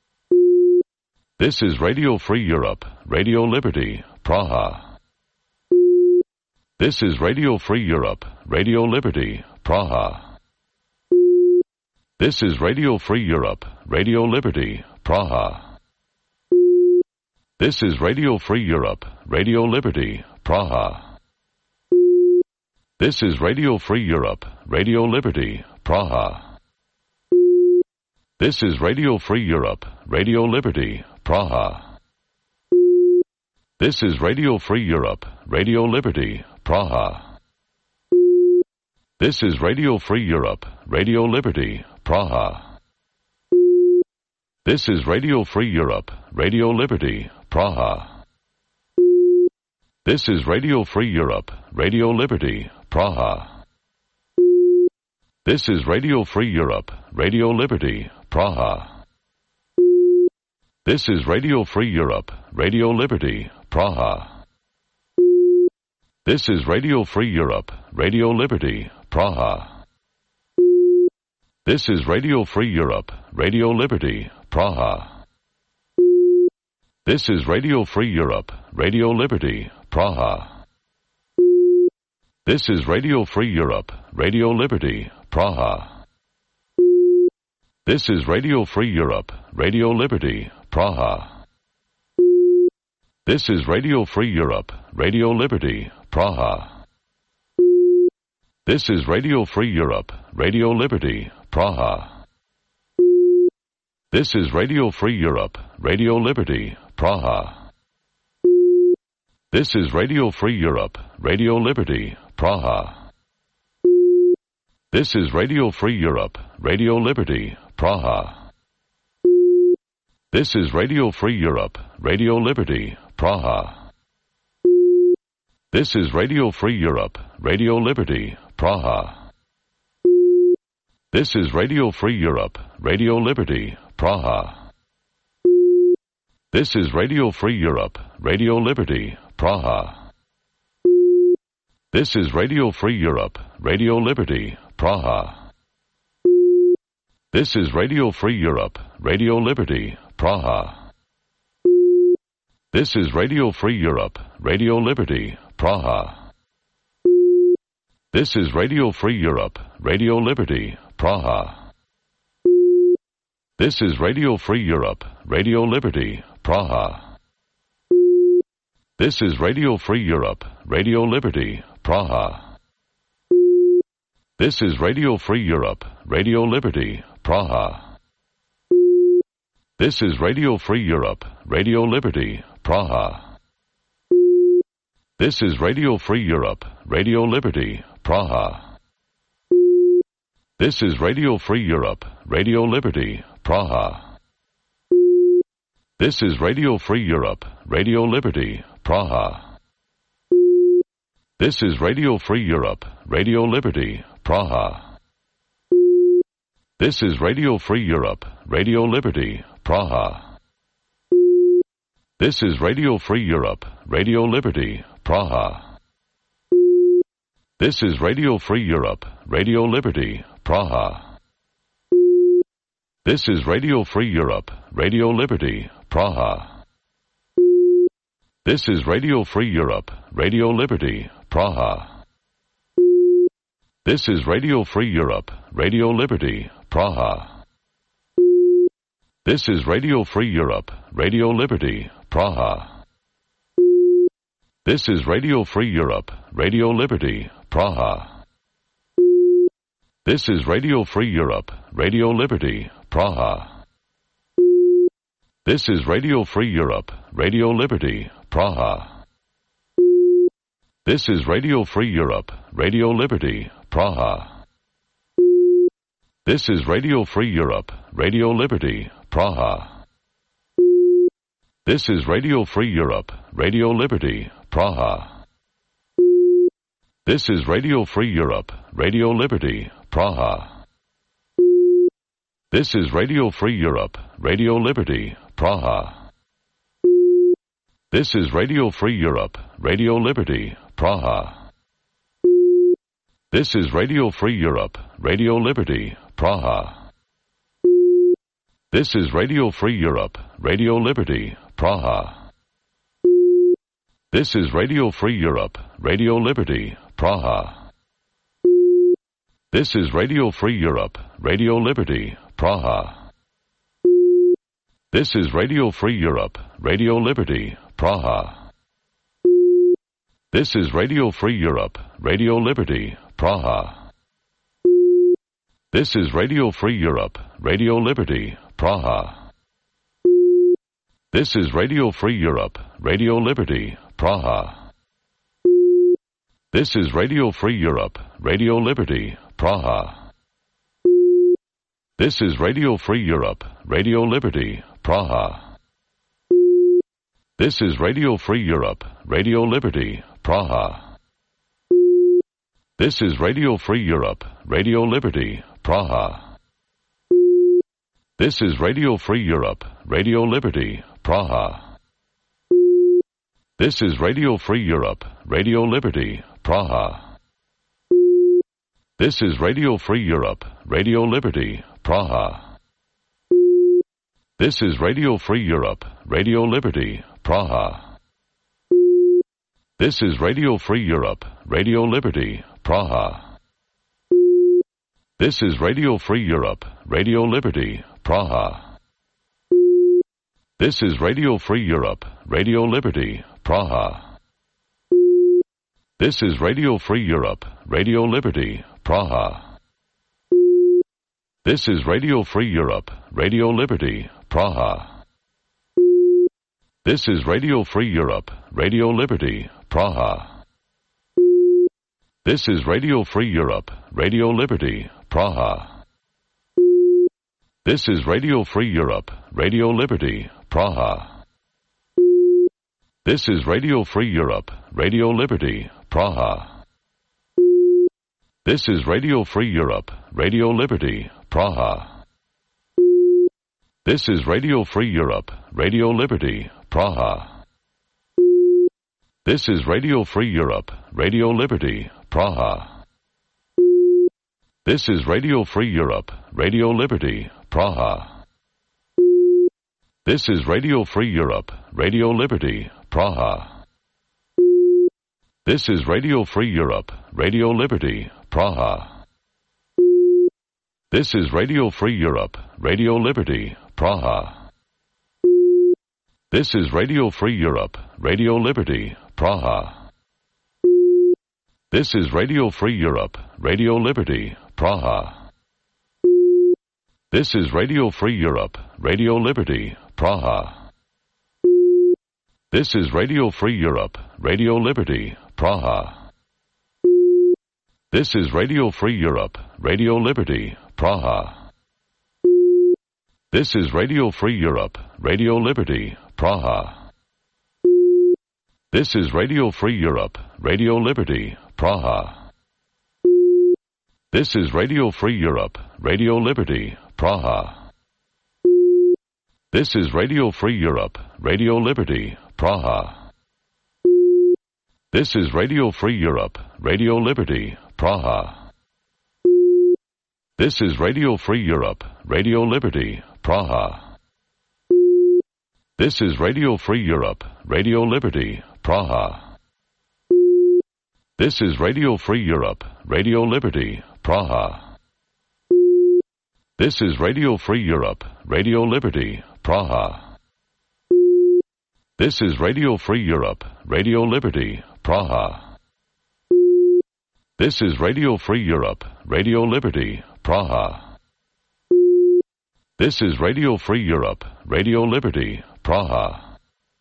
This is Radio Free Europe, Radio Liberty, Praha. This is Radio Free Europe, Radio Liberty, Praha. This is Radio Free Europe, Radio Liberty, Praha. This is Radio Free Europe, Radio Liberty, Praha. This is Radio Free Europe, Radio Liberty, Praha. This is Radio Free Europe, Radio Liberty, Praha. This is Radio Free Europe, Radio Liberty, Praha. This is Radio Free Europe, Radio Liberty, Praha. This is Radio Free Europe, Radio Liberty, Praha. This is Radio Free Europe, Radio Liberty, Praha. This is Radio Free Europe, Radio Liberty, Praha. This is Radio Free Europe, Radio Liberty, Praha. This is Radio Free Europe, Radio Liberty, Praha. This is Radio Free Europe, Radio Liberty, Praha. This is Radio Free Europe, Radio Liberty, Praha. This is Radio Free Europe, Radio Liberty, Praha. This is Radio Free Europe, Radio Liberty, Praha. This is Radio Free Europe, Radio Liberty, Praha. This is Radio Free Europe, Radio Liberty, Praha. This is Radio Free Europe, Radio Liberty, Praha. This is Radio Free Europe, Radio Liberty, Praha. This is Radio Free Europe, Radio Liberty, Praha. This is Radio Free Europe, Radio Liberty, Praha. This is Radio Free Europe, Radio Liberty, Praha. This is Radio Free Europe, Radio Liberty, Praha. This is Radio Free Europe, Radio Liberty, Praha. This is Radio Free Europe, Radio Liberty, Praha. This is Radio Free Europe, Radio Liberty, Praha. This is Radio Free Europe, Radio Liberty, Praha. This is Radio Free Europe, Radio Liberty, Praha. This is Radio Free Europe, Radio Liberty, Praha. This is Radio Free Europe, Radio Liberty, Praha. This is Radio Free Europe, Radio Liberty, Praha. This is Radio Free Europe, Radio Liberty, Praha. This is Radio Free Europe, Radio Liberty, Praha. This is Radio Free Europe, Radio Liberty, Praha. This is Radio Free Europe, Radio Liberty, Praha. This is Radio Free Europe, Radio Liberty, Praha. This is Radio Free Europe, Radio Liberty, Praha. This is Radio Free Europe, Radio Liberty, Praha. This is Radio Free Europe, Radio Liberty, Praha. This is Radio Free Europe, Radio Liberty, Praha. This is Radio Free Europe, Radio Liberty, Praha. This is Radio Free Europe, Radio Liberty, Praha. This is Radio Free Europe, Radio Liberty, Praha. This is Radio Free Europe, Radio Liberty, Praha. This is Radio Free Europe, Radio Liberty, Praha. This is Radio Free Europe, Radio Liberty, Praha. This is Radio Free Europe, Radio Liberty, Praha. This is Radio Free Europe, Radio Liberty, Praha. This is Radio Free Europe, Radio Liberty, Praha. This is Radio Free Europe, Radio Liberty, Praha. This is Radio Free Europe, Radio Liberty, Praha. This is Radio Free Europe, Radio Liberty, Praha. This is Radio Free Europe, Radio Liberty, Praha. This is Radio Free Europe, Radio Liberty, Praha. This is Radio Free Europe, Radio Liberty, Praha. This is Radio Free Europe, Radio Liberty, Praha. This is Radio Free Europe, Radio Liberty, Praha. This is Radio Free Europe, Radio Liberty, Praha. This is Radio Free Europe, Radio Liberty, Praha. This is Radio Free Europe, Radio Liberty, Praha. This is Radio Free Europe, Radio Liberty, Praha. This is Radio Free Europe, Radio Liberty, Praha. This is Radio Free Europe, Radio Liberty, Praha. This is Radio Free Europe, Radio Liberty, Praha. This is Radio Free Europe, Radio Liberty, Praha. This is Radio Free Europe, Radio Liberty, Praha. This is Radio Free Europe, Radio Liberty, Praha. This is Radio Free Europe, Radio Liberty, Praha. This is Radio Free Europe, Radio Liberty, Praha. This is Radio Free Europe, Radio Liberty, Praha. This is Radio Free Europe, Radio Liberty, Praha. This is Radio Free Europe, Radio Liberty, Praha. This is Radio Free Europe, Radio Liberty, Praha. This is Radio Free Europe, Radio Liberty, Praha. This is Radio Free Europe, Radio Liberty, Praha. This is Radio Free Europe, Radio Liberty, Praha. This is Radio Free Europe, Radio Liberty, Praha. This is Radio Free Europe, Radio Liberty, Praha. This is Radio Free Europe, Radio Liberty, Praha. This is Radio Free Europe, Radio Liberty, Praha. This is Radio Free Europe, Radio Liberty, Praha. This is Radio Free Europe, Radio Liberty, Praha. This is Radio Free Europe, Radio Liberty, Praha. This is Radio Free Europe, Radio Liberty, Praha. This is Radio Free Europe, Radio Liberty, Praha. This is Radio Free Europe, Radio Liberty, Praha. This is Radio Free Europe, Radio Liberty, Praha. This is Radio Free Europe, Radio Liberty, Praha. This is Radio Free Europe, Radio Liberty, Praha. This is Radio Free Europe, Radio Liberty, Praha. This is Radio Free Europe, Radio Liberty, Praha. This is Radio Free Europe, Radio Liberty, Praha. This is Radio Free Europe, Radio Liberty, Praha. This is Radio Free Europe, Radio Liberty, Praha. This is Radio Free Europe, Radio Liberty, Praha. This is Radio Free Europe, Radio Liberty, Praha. This is Radio Free Europe, Radio Liberty, Praha. This is Radio Free Europe, Radio Liberty, Praha. This is Radio Free Europe, Radio Liberty, Praha. This is Radio Free Europe, Radio Liberty, Praha. This is Radio Free Europe, Radio Liberty, Praha.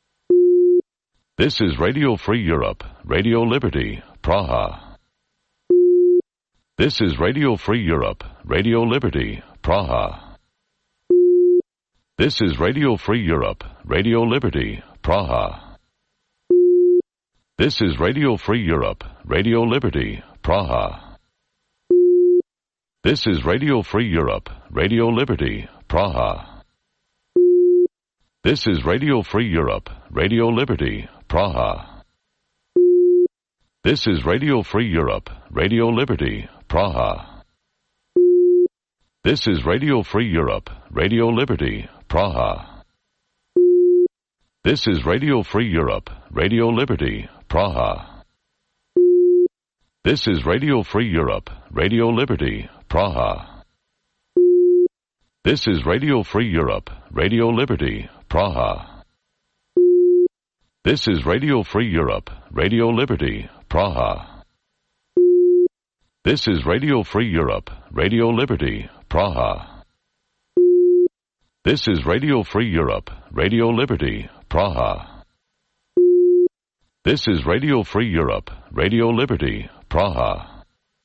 This is Radio Free Europe, Radio Liberty, Praha. This is Radio Free Europe, Radio Liberty, Praha. This is Radio Free Europe, Radio Liberty, Praha. This is Radio Free Europe, Radio Liberty, Praha. This is Radio Free Europe, Radio Liberty, Praha. This is Radio Free Europe, Radio Liberty, Praha. This is Radio Free Europe, Radio Liberty, Praha. This is Radio Free Europe, Radio Liberty, Praha. This is Radio Free Europe, Radio Liberty, Praha. This is Radio Free Europe, Radio Liberty, Praha. This is Radio Free Europe, Radio Liberty, Praha. This is Radio Free Europe, Radio Liberty, Praha. This is Radio Free Europe, Radio Liberty, Praha. This is Radio Free Europe, Radio Liberty, Praha. This is Radio Free Europe, Radio Liberty, Praha.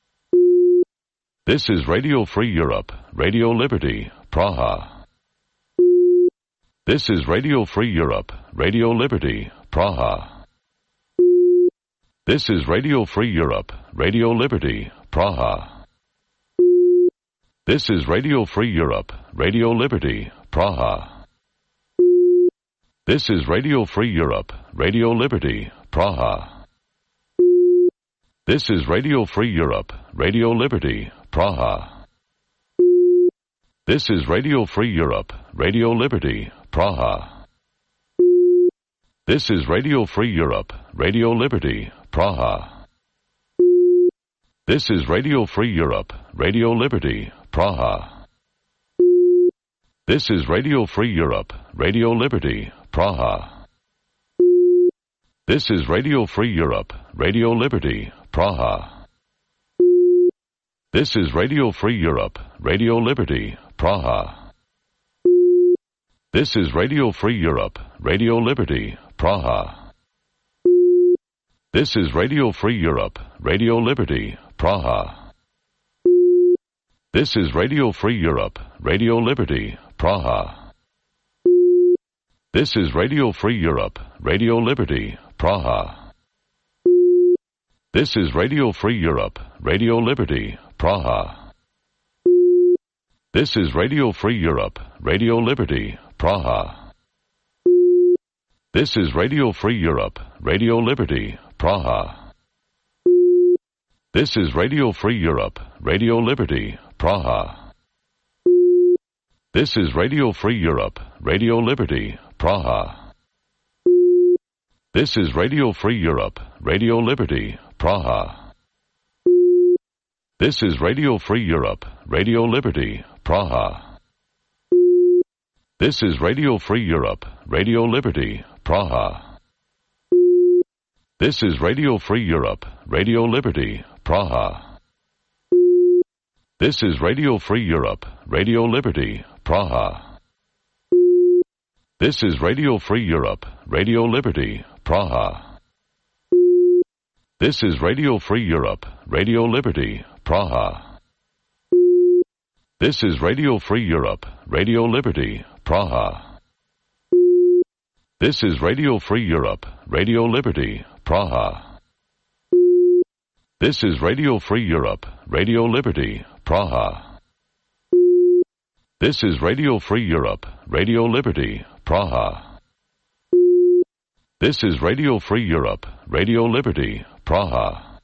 This is Radio Free Europe, Radio Liberty, Praha. This is Radio Free Europe, Radio Liberty, Praha. This is Radio Free Europe, Radio Liberty, Praha. This is Radio Free Europe, Radio Liberty, Praha. This is Radio Free Europe, Radio Liberty, Praha. This is Radio Free Europe, Radio Liberty, Praha. This is Radio Free Europe, Radio Liberty, Praha. This is Radio Free Europe, Radio Liberty, Praha. This is Radio Free Europe, Radio Liberty, Praha. This is Radio Free Europe, Radio Liberty, Praha. This is Radio Free Europe, Radio Liberty, Praha. This is Radio Free Europe, Radio Liberty, Praha. This is Radio Free Europe, Radio Liberty, Praha. This is Radio Free Europe, Radio Liberty, Praha. This is Radio Free Europe, Radio Liberty, Praha. This is Radio Free Europe, Radio Liberty, Praha. This is Radio Free Europe, Radio Liberty, Praha. This is Radio Free Europe, Radio Liberty, Praha. This is Radio Free Europe, Radio Liberty, Praha. This is Radio Free Europe, Radio Liberty, Praha. This is Radio Free Europe, Radio Liberty, Praha. This is Radio Free Europe, Radio Liberty, Praha. This is Radio Free Europe, Radio Liberty, Praha. This is Radio Free Europe, Radio Liberty, Praha. This is Radio Free Europe, Radio Liberty, Praha. This is Radio Free Europe, Radio Liberty, Praha. This is Radio Free Europe, Radio Liberty, Praha. This is Radio Free Europe, Radio Liberty, Praha. This is Radio Free Europe, Radio Liberty, Praha. This is Radio Free Europe, Radio Liberty, Praha. This is Radio Free Europe, Radio Liberty, Praha. This is Radio Free Europe, Radio Liberty, Praha. This is Radio Free Europe, Radio Liberty, Praha.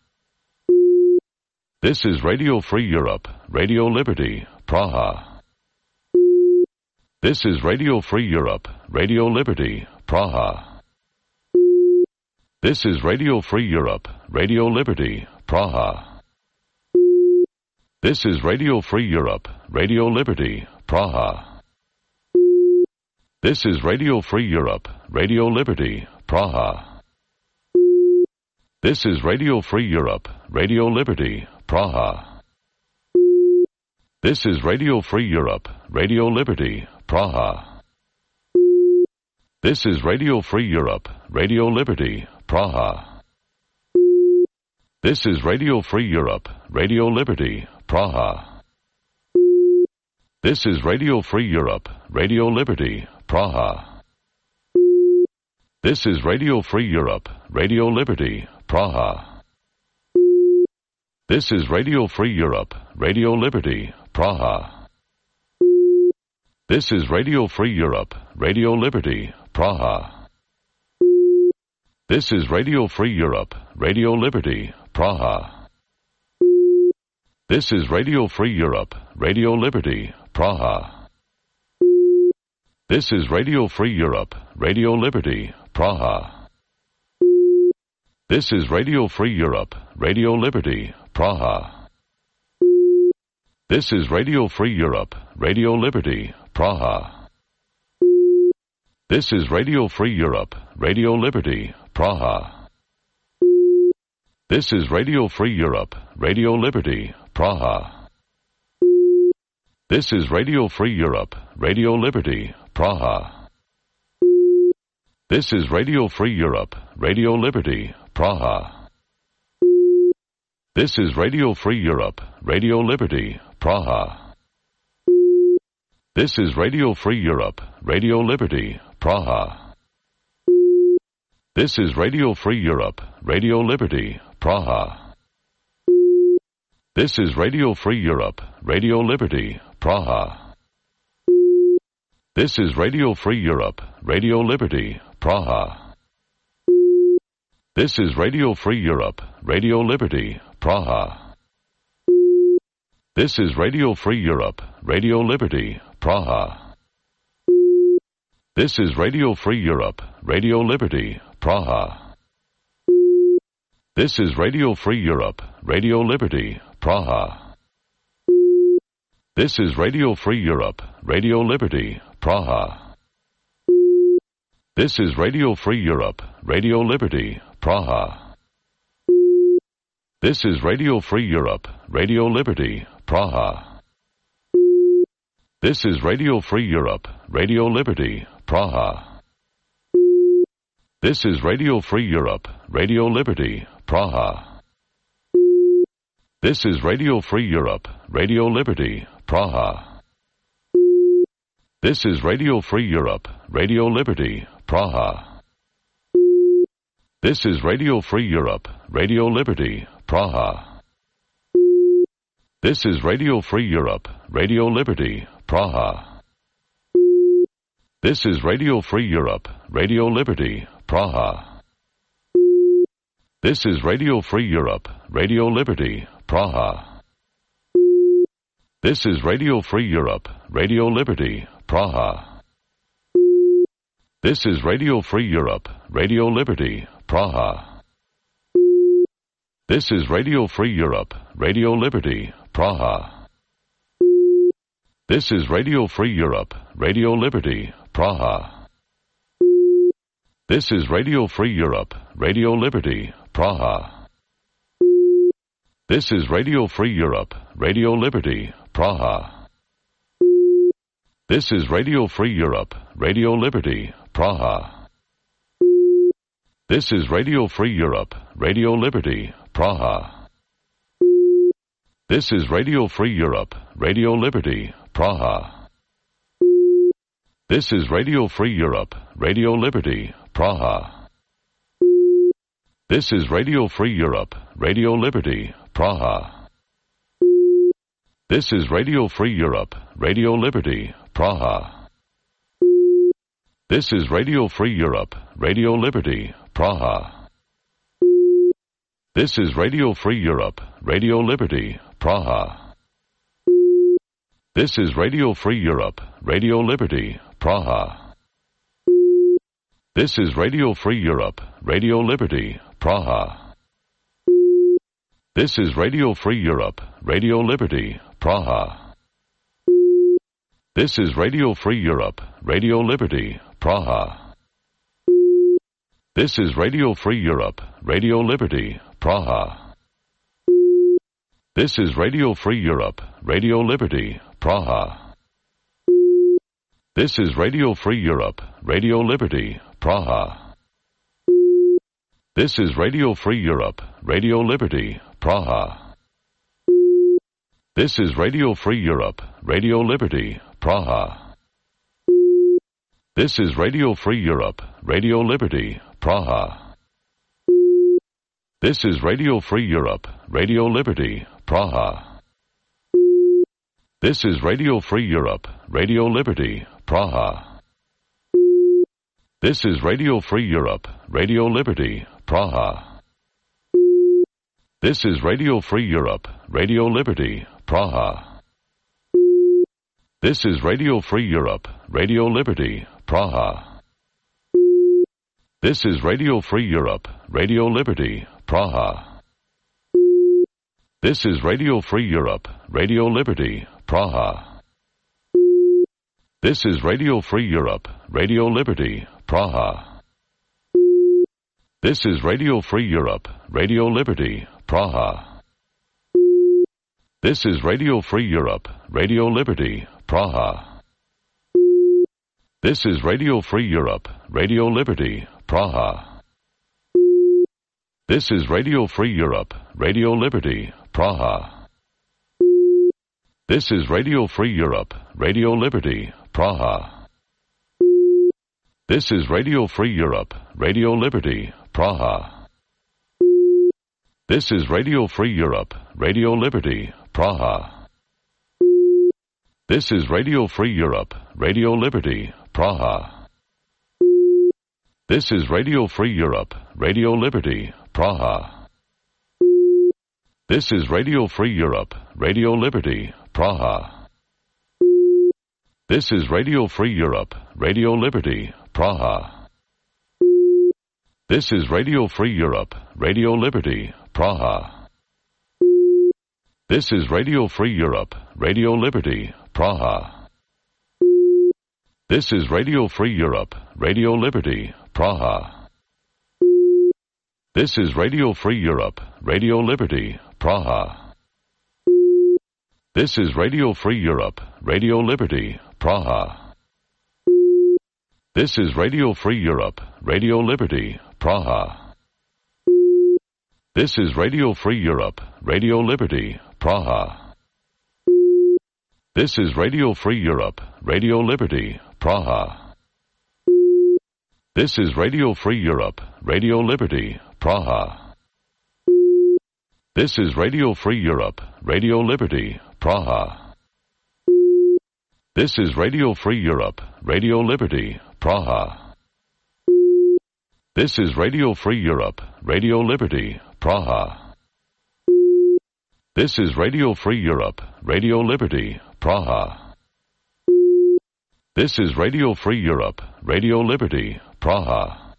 This is Radio Free Europe, Radio Liberty, Praha. This is Radio Free Europe, Radio Liberty, Praha. This is Radio Free Europe, Radio Liberty, Praha. This is Radio Free Europe, Radio Liberty, Praha. This is Radio Free Europe, Radio Liberty, Praha. This is Radio Free Europe, Radio Liberty, Praha. This is Radio Free Europe, Radio Liberty, Praha. This is Radio Free Europe, Radio Liberty, Praha. This is Radio Free Europe, Radio Liberty, Praha. This is Radio Free Europe, Radio Liberty, Praha. This is Radio Free Europe, Radio Liberty, Praha. This is Radio Free Europe, Radio Liberty, Praha. This is Radio Free Europe, Radio Liberty, Praha. This is Radio Free Europe, Radio Liberty, Praha. This is Radio Free Europe, Radio Liberty, Praha. This is Radio Free Europe, Radio Liberty, Praha. This is Radio Free Europe, Radio Liberty, Praha. This is Radio Free Europe, Radio Liberty, Praha. This is Radio Free Europe, Radio Liberty, Praha. This is Radio Free Europe, Radio Liberty, Praha. This is Radio Free Europe, Radio Liberty, Praha. This is Radio Free Europe, Radio Liberty, Praha. This is Radio Free Europe, Radio Liberty, Praha. This is Radio Free Europe, Radio Liberty, Praha. This is Radio Free Europe, Radio Liberty, Praha. This is Radio Free Europe, Radio Liberty, Praha. This is Radio Free Europe, Radio Liberty, Praha. This is Radio Free Europe, Radio Liberty, Praha. This is Radio Free Europe, Radio Liberty, Praha. This is Radio Free Europe, Radio Liberty, Praha. This is Radio Free Europe, Radio Liberty, Praha. This is Radio Free Europe, Radio Liberty, Praha. This is Radio Free Europe, Radio Liberty, Praha. This is Radio Free Europe, Radio Liberty, Praha. This is Radio Free Europe, Radio Liberty, Praha. This is Radio Free Europe, Radio Liberty, Praha. This is Radio Free Europe, Radio Liberty, Praha. This is Radio Free Europe, Radio Liberty, Praha. This is Radio Free Europe, Radio Liberty, Praha. This is Radio Free Europe, Radio Liberty, Praha. This is Radio Free Europe, Radio Liberty, Praha. This is Radio Free Europe, Radio Liberty, Praha. This is Radio Free Europe, Radio Liberty, Praha. This is Radio Free Europe, Radio Liberty, Praha. This is Radio Free Europe, Radio Liberty, Praha. This is Radio Free Europe, Radio Liberty, Praha. This is Radio Free Europe, Radio Liberty, Praha. This is Radio Free Europe, Radio Liberty, Praha. This is Radio Free Europe, Radio Liberty, Praha. This is Radio Free Europe, Radio Liberty, Praha. This is Radio Free Europe, Radio Liberty, Praha. This is Radio Free Europe, Radio Liberty, Praha. This is Radio Free Europe, Radio Liberty, Praha. This is Radio Free Europe, Radio Liberty, Praha. This is Radio Free Europe, Radio Liberty, Praha. This is Radio Free Europe, Radio Liberty, Praha. This is Radio Free Europe, Radio Liberty, Praha. This is Radio Free Europe, Radio Liberty, Praha. This is Radio Free Europe, Radio Liberty, Praha. This is Radio Free Europe, Radio Liberty, Praha. This is Radio Free Europe, Radio Liberty, Praha. This is Radio Free Europe, Radio Liberty, Praha. This is Radio Free Europe, Radio Liberty, Praha. This is Radio Free Europe, Radio Liberty, Praha. This is Radio Free Europe, Radio Liberty, Praha. This is Radio Free Europe, Radio Liberty, Praha. This is Radio Free Europe, Radio Liberty, Praha. This is Radio Free Europe, Radio Liberty, Praha. This is Radio Free Europe, Radio Liberty, Praha. This is Radio Free Europe, Radio Liberty, Praha. This is Radio Free Europe, Radio Liberty, Praha. This is Radio Free Europe, Radio Liberty, Praha. This is Radio Free Europe, Radio Liberty, Praha. This is Radio Free Europe, Radio Liberty, Praha. This is Radio Free Europe, Radio Liberty, Praha. This is Radio Free Europe, Radio Liberty, Praha. This is Radio Free Europe, Radio Liberty, Praha. This is Radio Free Europe, Radio Liberty, Praha. This is Radio Free Europe, Radio Liberty, Praha. This is Radio Free Europe, Radio Liberty, Praha. This is Radio Free Europe, Radio Liberty, Praha. This is Radio Free Europe, Radio Liberty, Praha. This is Radio Free Europe, Radio Liberty, Praha. This is Radio Free Europe, Radio Liberty, Praha. This is Radio Free Europe, Radio Liberty, Praha. This is Radio Free Europe, Radio Liberty, Praha. This is Radio Free Europe, Radio Liberty, Praha. This is Radio Free Europe, Radio Liberty, Praha. This is Radio Free Europe, Radio Liberty, Praha. This is Radio Free Europe, Radio Liberty, Praha. This is Radio Free Europe, Radio Liberty, Praha. This is Radio Free Europe, Radio Liberty, Praha. This is Radio Free Europe, Radio Liberty, Praha. This is Radio Free Europe, Radio Liberty, Praha. This is Radio Free Europe, Radio Liberty, Praha. This is Radio Free Europe, Radio Liberty, Praha. This is Radio Free Europe, Radio Liberty, Praha. This is Radio Free Europe, Radio Liberty, Praha. This is Radio Free Europe, Radio Liberty, Praha.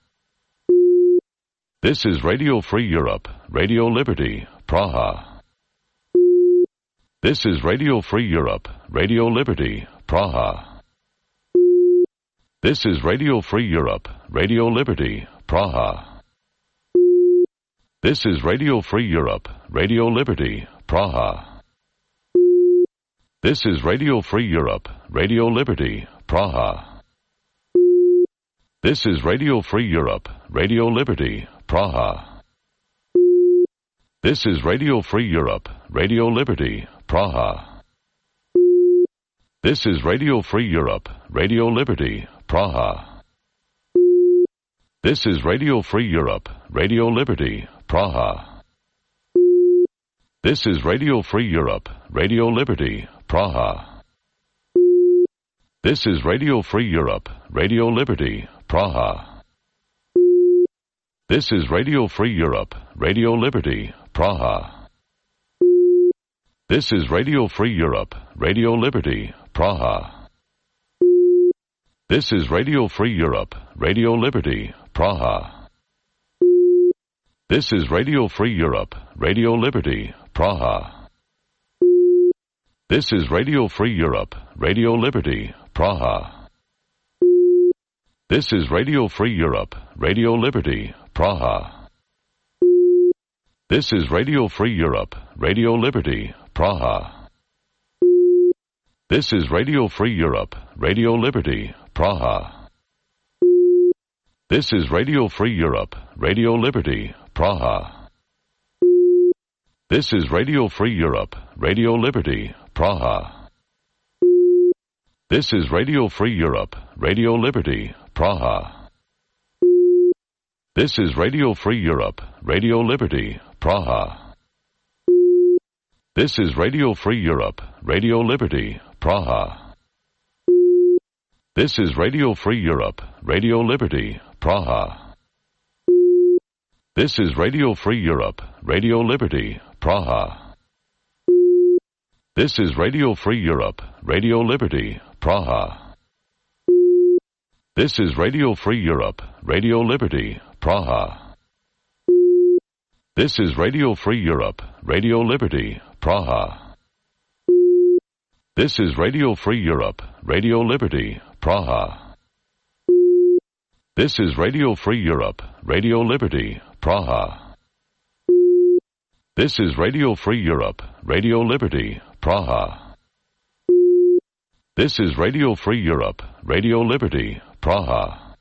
This is Radio Free Europe, Radio Liberty, Praha. This is Radio Free Europe, Radio Liberty, Praha. This is Radio Free Europe, Radio Liberty, Praha. This is Radio Free Europe, Radio Liberty, Praha. This is Radio Free Europe, Radio Liberty, Praha. This is Radio Free Europe, Radio Liberty, Praha. This is Radio Free Europe, Radio Liberty, Praha. This is Radio Free Europe, Radio Liberty, Praha. This is Radio Free Europe, Radio Liberty, Praha. This is Radio Free Europe, Radio Liberty, Praha. This is Radio Free Europe, Radio Liberty, Praha. This is Radio Free Europe, Radio Liberty, Praha. This is Radio Free Europe, Radio Liberty, Praha. This is Radio Free Europe, Radio Liberty, Praha. This is Radio Free Europe, Radio Liberty, Praha. This is Radio Free Europe, Radio Liberty, Praha. This is Radio Free Europe, Radio Liberty, Praha. This is Radio Free Europe, Radio Liberty, Praha. This is Radio Free Europe, Radio Liberty, Praha. This is Radio Free Europe, Radio Liberty, Praha. This is Radio Free Europe, Radio Liberty, Praha. This is Radio Free Europe, Radio Liberty, Praha. This is Radio Free Europe, Radio Liberty, Praha. This is Radio Free Europe, Radio Liberty, Praha. This is Radio Free Europe, Radio Liberty, Praha. This is Radio Free Europe, Radio Liberty, Praha. This is Radio Free Europe, Radio Liberty, Praha. This is Radio Free Europe, Radio Liberty, Praha. This is Radio Free Europe, Radio Liberty, Praha. This is Radio Free Europe, Radio Liberty, Praha. This is Radio Free Europe, Radio Liberty, Praha. This is Radio Free Europe, Radio Liberty, Praha. This is Radio Free Europe, Radio Liberty, Praha.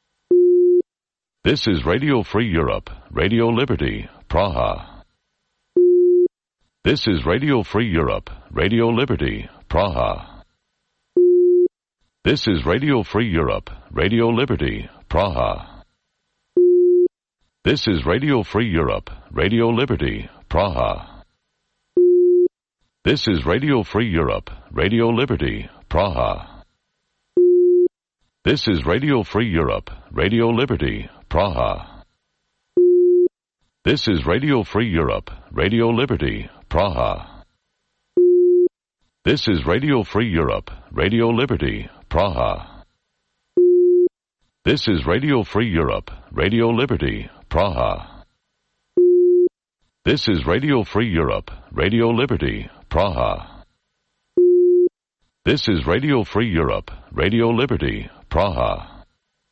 This is Radio Free Europe, Radio Liberty, Praha. This is Radio Free Europe, Radio Liberty, Praha. This is Radio Free Europe, Radio Liberty, Praha. This is Radio Free Europe, Radio Liberty, Praha. This is Radio Free Europe, Radio Liberty, Praha. This is Radio Free Europe, Radio Liberty, Praha. This is Radio Free Europe, Radio Liberty, Praha. This is Radio Free Europe, Radio Liberty, Praha. This is Radio Free Europe, Radio Liberty, Praha. This is Radio Free Europe, Radio Liberty, Praha. This is Radio Free Europe, Radio Liberty, Praha.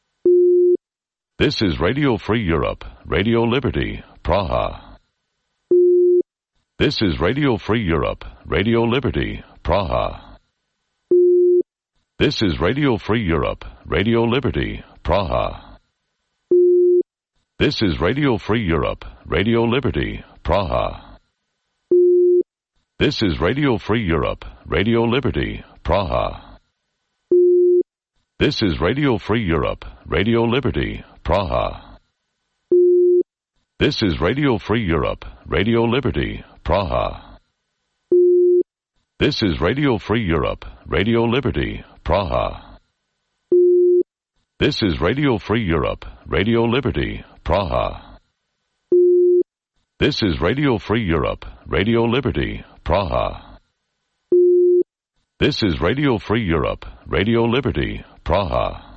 This is Radio Free Europe, Radio Liberty, Praha. This is Radio Free Europe, Radio Liberty, Praha. This is Radio Free Europe, Radio Liberty, Praha. This is Radio Free Europe, Radio Liberty, Praha. This is Radio Free Europe, Radio Liberty, Praha. This is Radio Free Europe, Radio Liberty, Praha. This is Radio Free Europe, Radio Liberty, Praha. This is Radio Free Europe, Radio Liberty, Praha. This is Radio Free Europe, Radio Liberty, Praha. This is Radio Free Europe, Radio Liberty, Praha. This is Radio Free Europe, Radio Liberty, Praha.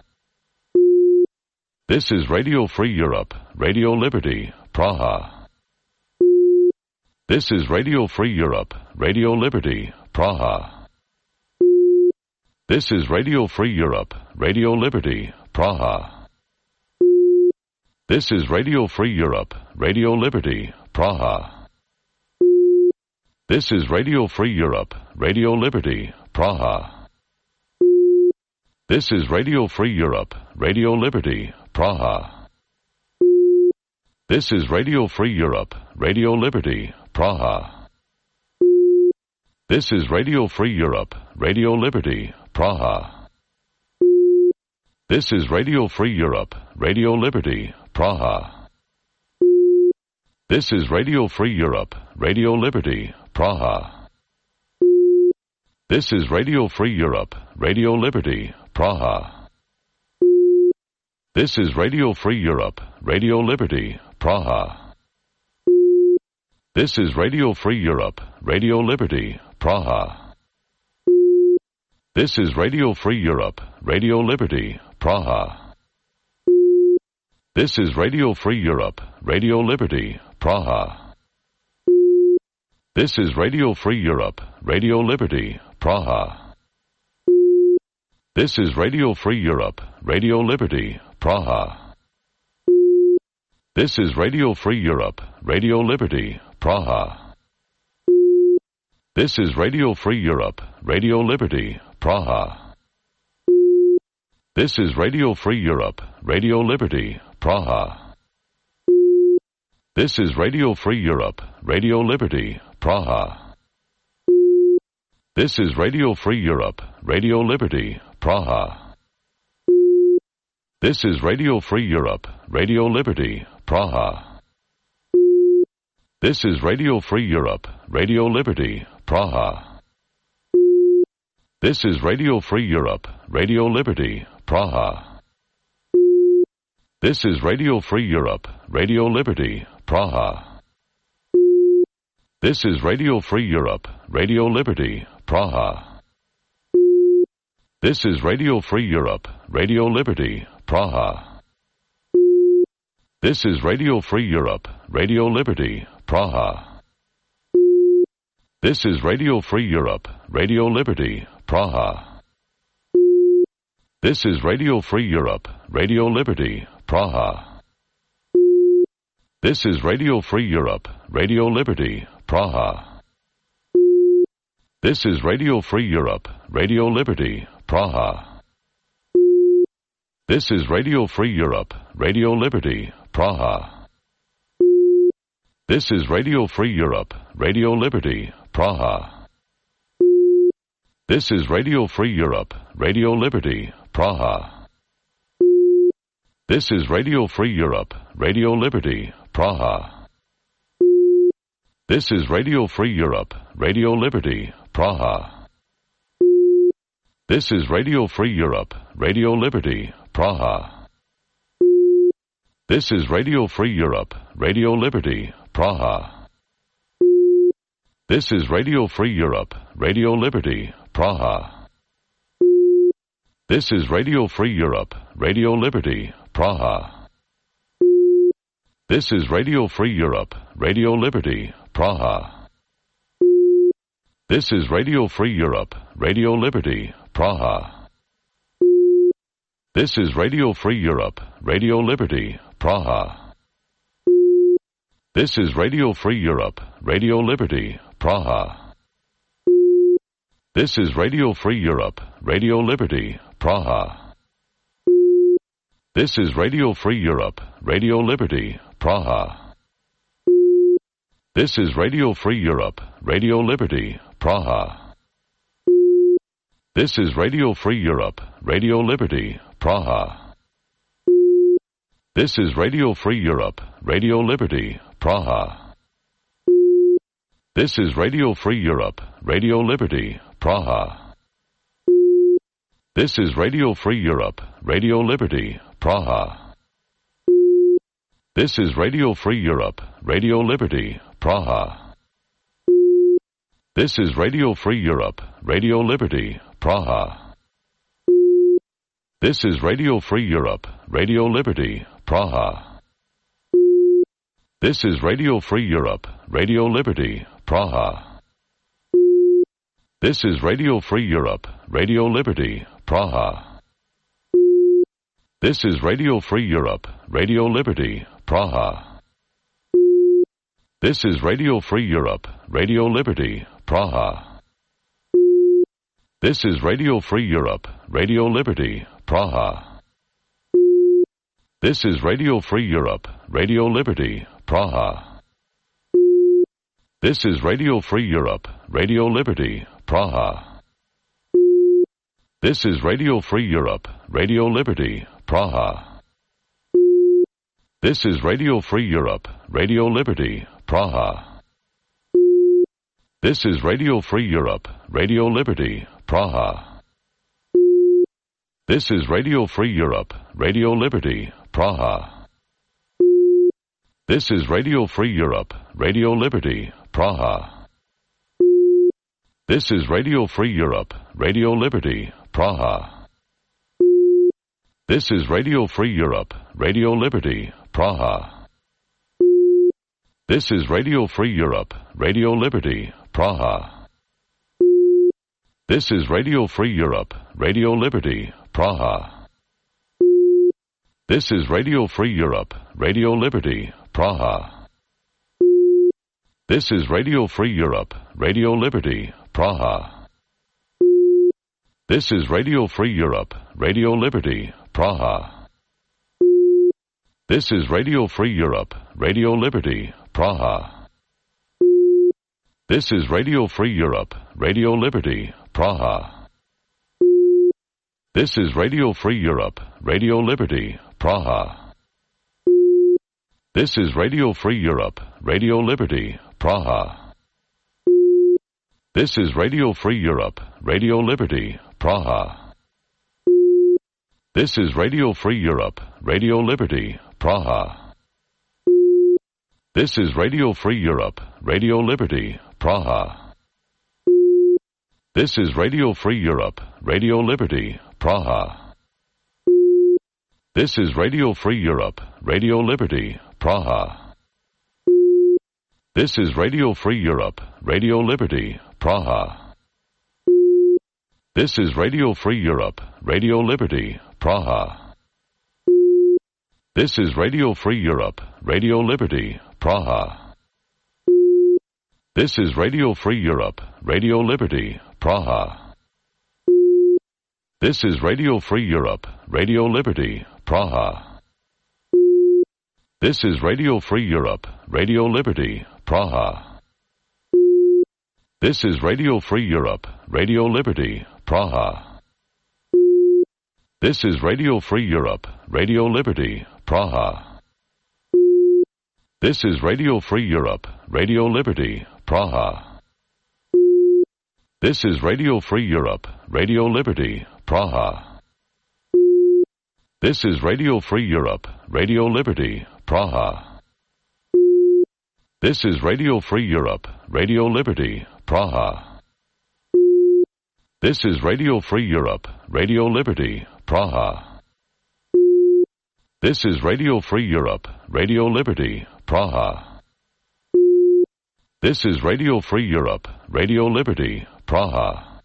This is Radio Free Europe, Radio Liberty, Praha. This is Radio Free Europe, Radio Liberty, Praha. This is Radio Free Europe, Radio Liberty, Praha. This is Radio Free Europe, Radio Liberty, Praha. This is Radio Free Europe, Radio Liberty, Praha. This is Radio Free Europe, Radio Liberty, Praha. This is Radio Free Europe, Radio Liberty, Praha. This is Radio Free Europe, Radio Liberty, Praha. This is Radio Free Europe, Radio Liberty, Praha. This is Radio Free Europe, Radio Liberty, Praha. This is Radio Free Europe, Radio Liberty, Praha. This is Radio Free Europe, Radio Liberty, Praha. This is Radio Free Europe, Radio Liberty, Praha. This is Radio Free Europe, Radio Liberty, Praha. This is Radio Free Europe, Radio Liberty, Praha. This is Radio Free Europe, Radio Liberty, Praha. This is Radio Free Europe, Radio Liberty, Praha. This is Radio Free Europe, Radio Liberty, Praha. This is Radio Free Europe, Radio Liberty, Praha. This is Radio Free Europe, Radio Liberty, Praha. This is Radio Free Europe, Radio Liberty, Praha. This is Radio Free Europe, Radio Liberty, Praha. This is Radio Free Europe, Radio Liberty, Praha. This is Radio Free Europe, Radio Liberty, Praha. This is Radio Free Europe, Radio Liberty, Praha. This is Radio Free Europe, Radio Liberty, Praha. This is Radio Free Europe, Radio Liberty, Praha. This is Radio Free Europe, Radio Liberty, Praha. This is Radio Free Europe, Radio Liberty, Praha. This is Radio Free Europe, Radio Liberty, Praha. This is Radio Free Europe, Radio Liberty, Praha. This is Radio Free Europe, Radio Liberty, Praha. This is Radio Free Europe, Radio Liberty, Praha. This is Radio Free Europe, Radio Liberty, Praha. This is Radio Free Europe, Radio Liberty, Praha. This is Radio Free Europe, Radio Liberty, Praha. This is Radio Free Europe, Radio Liberty, Praha. This is Radio Free Europe, Radio Liberty, Praha. This is Radio Free Europe, Radio Liberty, Praha. This is Radio Free Europe, Radio Liberty, Praha. This is Radio Free Europe, Radio Liberty, Praha. This is Radio Free Europe, Radio Liberty, Praha. This is Radio Free Europe, Radio Liberty, Praha. This is Radio Free Europe, Radio Liberty, Praha. This is Radio Free Europe, Radio Liberty, Praha. This is Radio Free Europe, Radio Liberty, Praha. This is Radio Free Europe, Radio Liberty, Praha. This is Radio Free Europe, Radio Liberty, Praha. This is Radio Free Europe, Radio Liberty, Praha. This is Radio Free Europe, Radio Liberty, Praha. This is Radio Free Europe, Radio Liberty, Praha. This is Radio Free Europe, Radio Liberty, Praha. This is Radio Free Europe, Radio Liberty, Praha. This is Radio Free Europe, Radio Liberty, Praha. This is Radio Free Europe, Radio Liberty, Praha. This is Radio Free Europe, Radio Liberty, Praha. This is Radio Free Europe, Radio Liberty, Praha. This is Radio Free Europe, Radio Liberty, Praha. This is Radio Free Europe, Radio Liberty, Praha. This is Radio Free Europe, Radio Liberty, Praha. This is Radio Free Europe, Radio Liberty, Praha. This is Radio Free Europe, Radio Liberty, Praha. This is Radio Free Europe, Radio Liberty, Praha. This is Radio Free Europe, Radio Liberty, Praha. This is Radio Free Europe, Radio Liberty, Praha. This is Radio Free Europe, Radio Liberty, Praha. This is Radio Free Europe, Radio Liberty, Praha. This is Radio Free Europe, Radio Liberty, Praha. This is Radio Free Europe, Radio Liberty, Praha. This is Radio Free Europe, Radio Liberty, Praha. This is Radio Free Europe, Radio Liberty, Praha. This is Radio Free Europe, Radio Liberty, Praha. This is Radio Free Europe, Radio Liberty, Praha. This is Radio Free Europe, Radio Liberty, Praha. This is Radio Free Europe, Radio Liberty, Praha. This is Radio Free Europe, Radio Liberty, Praha. This is Radio Free Europe, Radio Liberty, Praha. This is Radio Free Europe, Radio Liberty, Praha. This is Radio Free Europe, Radio Liberty, Praha. This is Radio Free Europe, Radio Liberty, Praha. This is Radio Free Europe, Radio Liberty, Praha. This is Radio Free Europe, Radio Liberty, Praha. This is Radio Free Europe, Radio Liberty, Praha. This is Radio Free Europe, Radio Liberty, Praha. This is Radio Free Europe, Radio Liberty, Praha. This is Radio Free Europe, Radio Liberty, Praha. This is Radio Free Europe, Radio Liberty, Praha. This is Radio Free Europe, Radio Liberty, Praha. This is Radio Free Europe, Radio Liberty, Praha. This is Radio Free Europe, Radio Liberty, Praha. This is Radio Free Europe, Radio Liberty, Praha. This is Radio Free Europe, Radio Liberty, Praha. This is Radio Free Europe, Radio Liberty, Praha. This is Radio Free Europe, Radio Liberty, Praha. This is Radio Free Europe, Radio Liberty, Praha. This is Radio Free Europe, Radio Liberty, Praha. This is Radio Free Europe, Radio Liberty, Praha. This is Radio Free Europe, Radio Liberty, Praha. This is Radio Free Europe, Radio Liberty, Praha.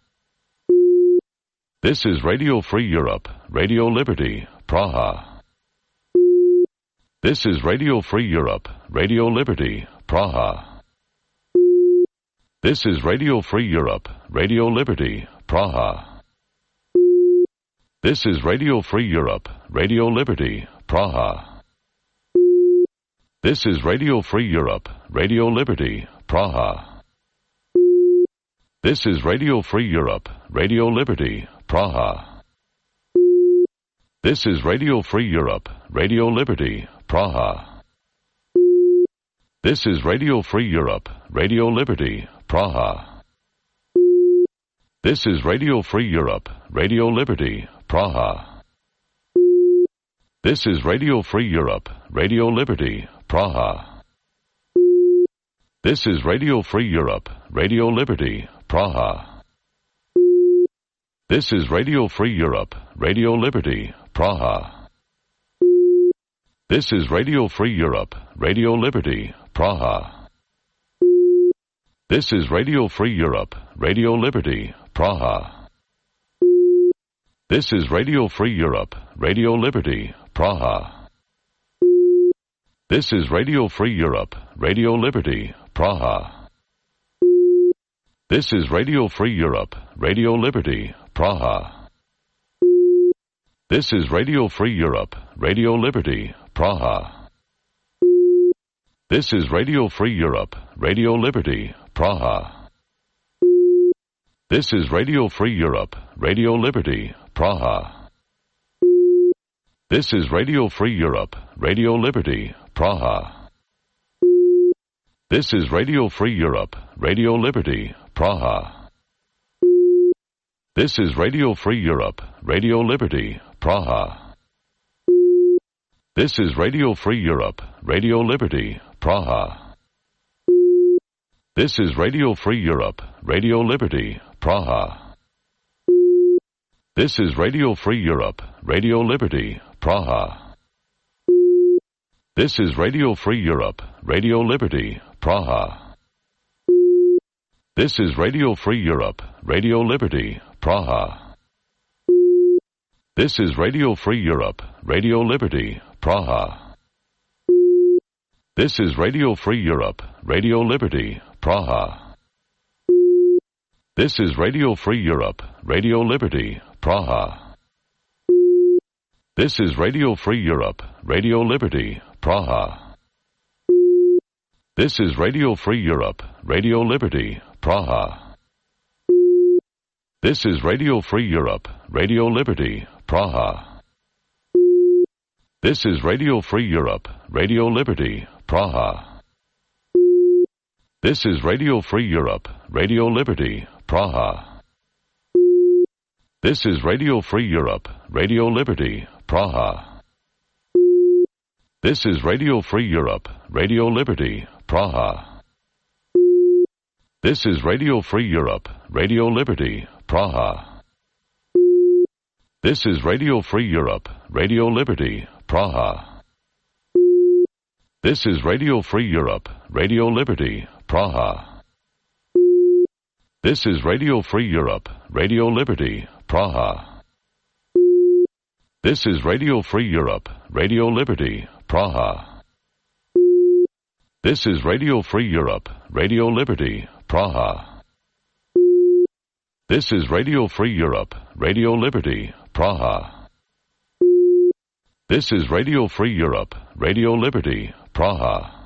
This is Radio Free Europe, Radio Liberty, Praha. This is Radio Free Europe, Radio Liberty, Praha. This is Radio Free Europe, Radio Liberty, Praha. This is Radio Free Europe, Radio Liberty, Praha. This is Radio Free Europe, Radio Liberty, Praha. This is Radio Free Europe, Radio Liberty, Praha. This is Radio Free Europe, Radio Liberty, Praha. This is Radio Free Europe, Radio Liberty, Praha. This is Radio Free Europe, Radio Liberty, Praha. This is Radio Free Europe, Radio Liberty, Praha. This is Radio Free Europe, Radio Liberty, Praha. This is Radio Free Europe, Radio Liberty, Praha. This is Radio Free Europe, Radio Liberty, Praha. This is Radio Free Europe, Radio Liberty, Praha. This is Radio Free Europe, Radio Liberty, Praha. This is Radio Free Europe, Radio Liberty, Praha. This is Radio Free Europe, Radio Liberty, Praha. This is Radio Free Europe, Radio Liberty, Praha. This is Radio Free Europe, Radio Liberty, Praha. This is Radio Free Europe, Radio Liberty, Praha. This is Radio Free Europe, Radio Liberty, Praha. This is Radio Free Europe, Radio Liberty, Praha. This is Radio Free Europe, Radio Liberty, Praha. This is Radio Free Europe, Radio Liberty, Praha. This is Radio Free Europe, Radio Liberty, Praha. This is Radio Free Europe, Radio Liberty, Praha. This is Radio Free Europe, Radio Liberty, Praha. This is Radio Free Europe, Radio Liberty, Praha. This is Radio Free Europe, Radio Liberty, Praha. This is Radio Free Europe, Radio Liberty, Praha. This is Radio Free Europe, Radio Liberty, Praha. This is Radio Free Europe, Radio Liberty, Praha. This is Radio Free Europe, Radio Liberty, Praha. This is Radio Free Europe, Radio Liberty, Praha. This is Radio Free Europe, Radio Liberty, Praha. This is Radio Free Europe, Radio Liberty, Praha. This is Radio Free Europe, Radio Liberty, Praha. This is Radio Free Europe, Radio Liberty, Praha. This is Radio Free Europe, Radio Liberty, Praha. This is Radio Free Europe, Radio Liberty, Praha. This is Radio Free Europe, Radio Liberty, Praha. This is Radio Free Europe, Radio Liberty, Praha. This is Radio Free Europe, Radio Liberty, Praha. This is Radio Free Europe, Radio Liberty, Praha. This is Radio Free Europe, Radio Liberty, Praha. This is Radio Free Europe, Radio Liberty, Praha.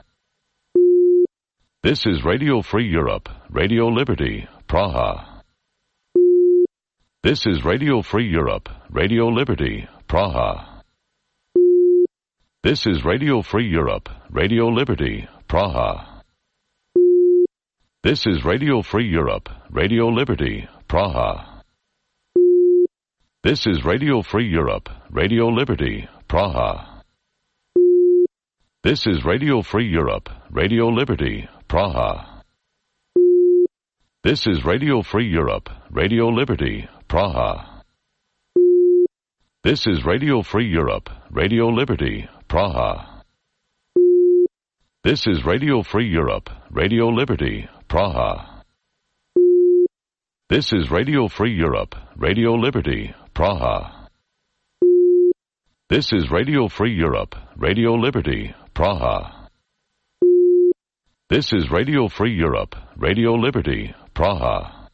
This is Radio Free Europe, Radio Liberty, Praha. This is Radio Free Europe, Radio Liberty, Praha. This is Radio Free Europe, Radio Liberty, Praha. This is Radio Free Europe, Radio Liberty, Praha. This is Radio Free Europe, Radio Liberty, Praha. This is Radio Free Europe, Radio Liberty, Praha. This is Radio Free Europe, Radio Liberty, Praha. This is Radio Free Europe, Radio Liberty, Praha. This is Radio Free Europe, Radio Liberty, Praha. This is Radio Free Europe, Radio Liberty, Praha. This is Radio Free Europe, Radio Liberty, Praha. This is Radio Free Europe, Radio Liberty, Praha.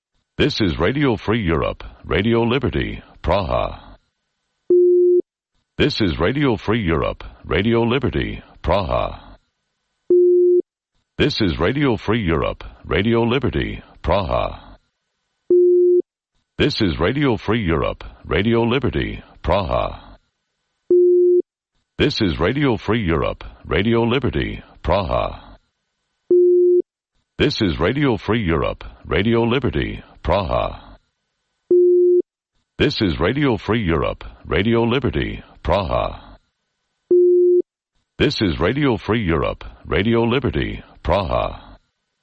This is Radio Free Europe, Radio Liberty, Praha. This is Radio Free Europe, Radio Liberty, Praha. This is Radio Free Europe, Radio Liberty, Praha. This is Radio Free Europe, Radio Liberty, Praha. This is Radio Free Europe, Radio Liberty, Praha. This is Radio Free Europe, Radio Liberty, Praha. This is Radio Free Europe, Radio Liberty, Praha. This is Radio Free Europe, Radio Liberty, Praha.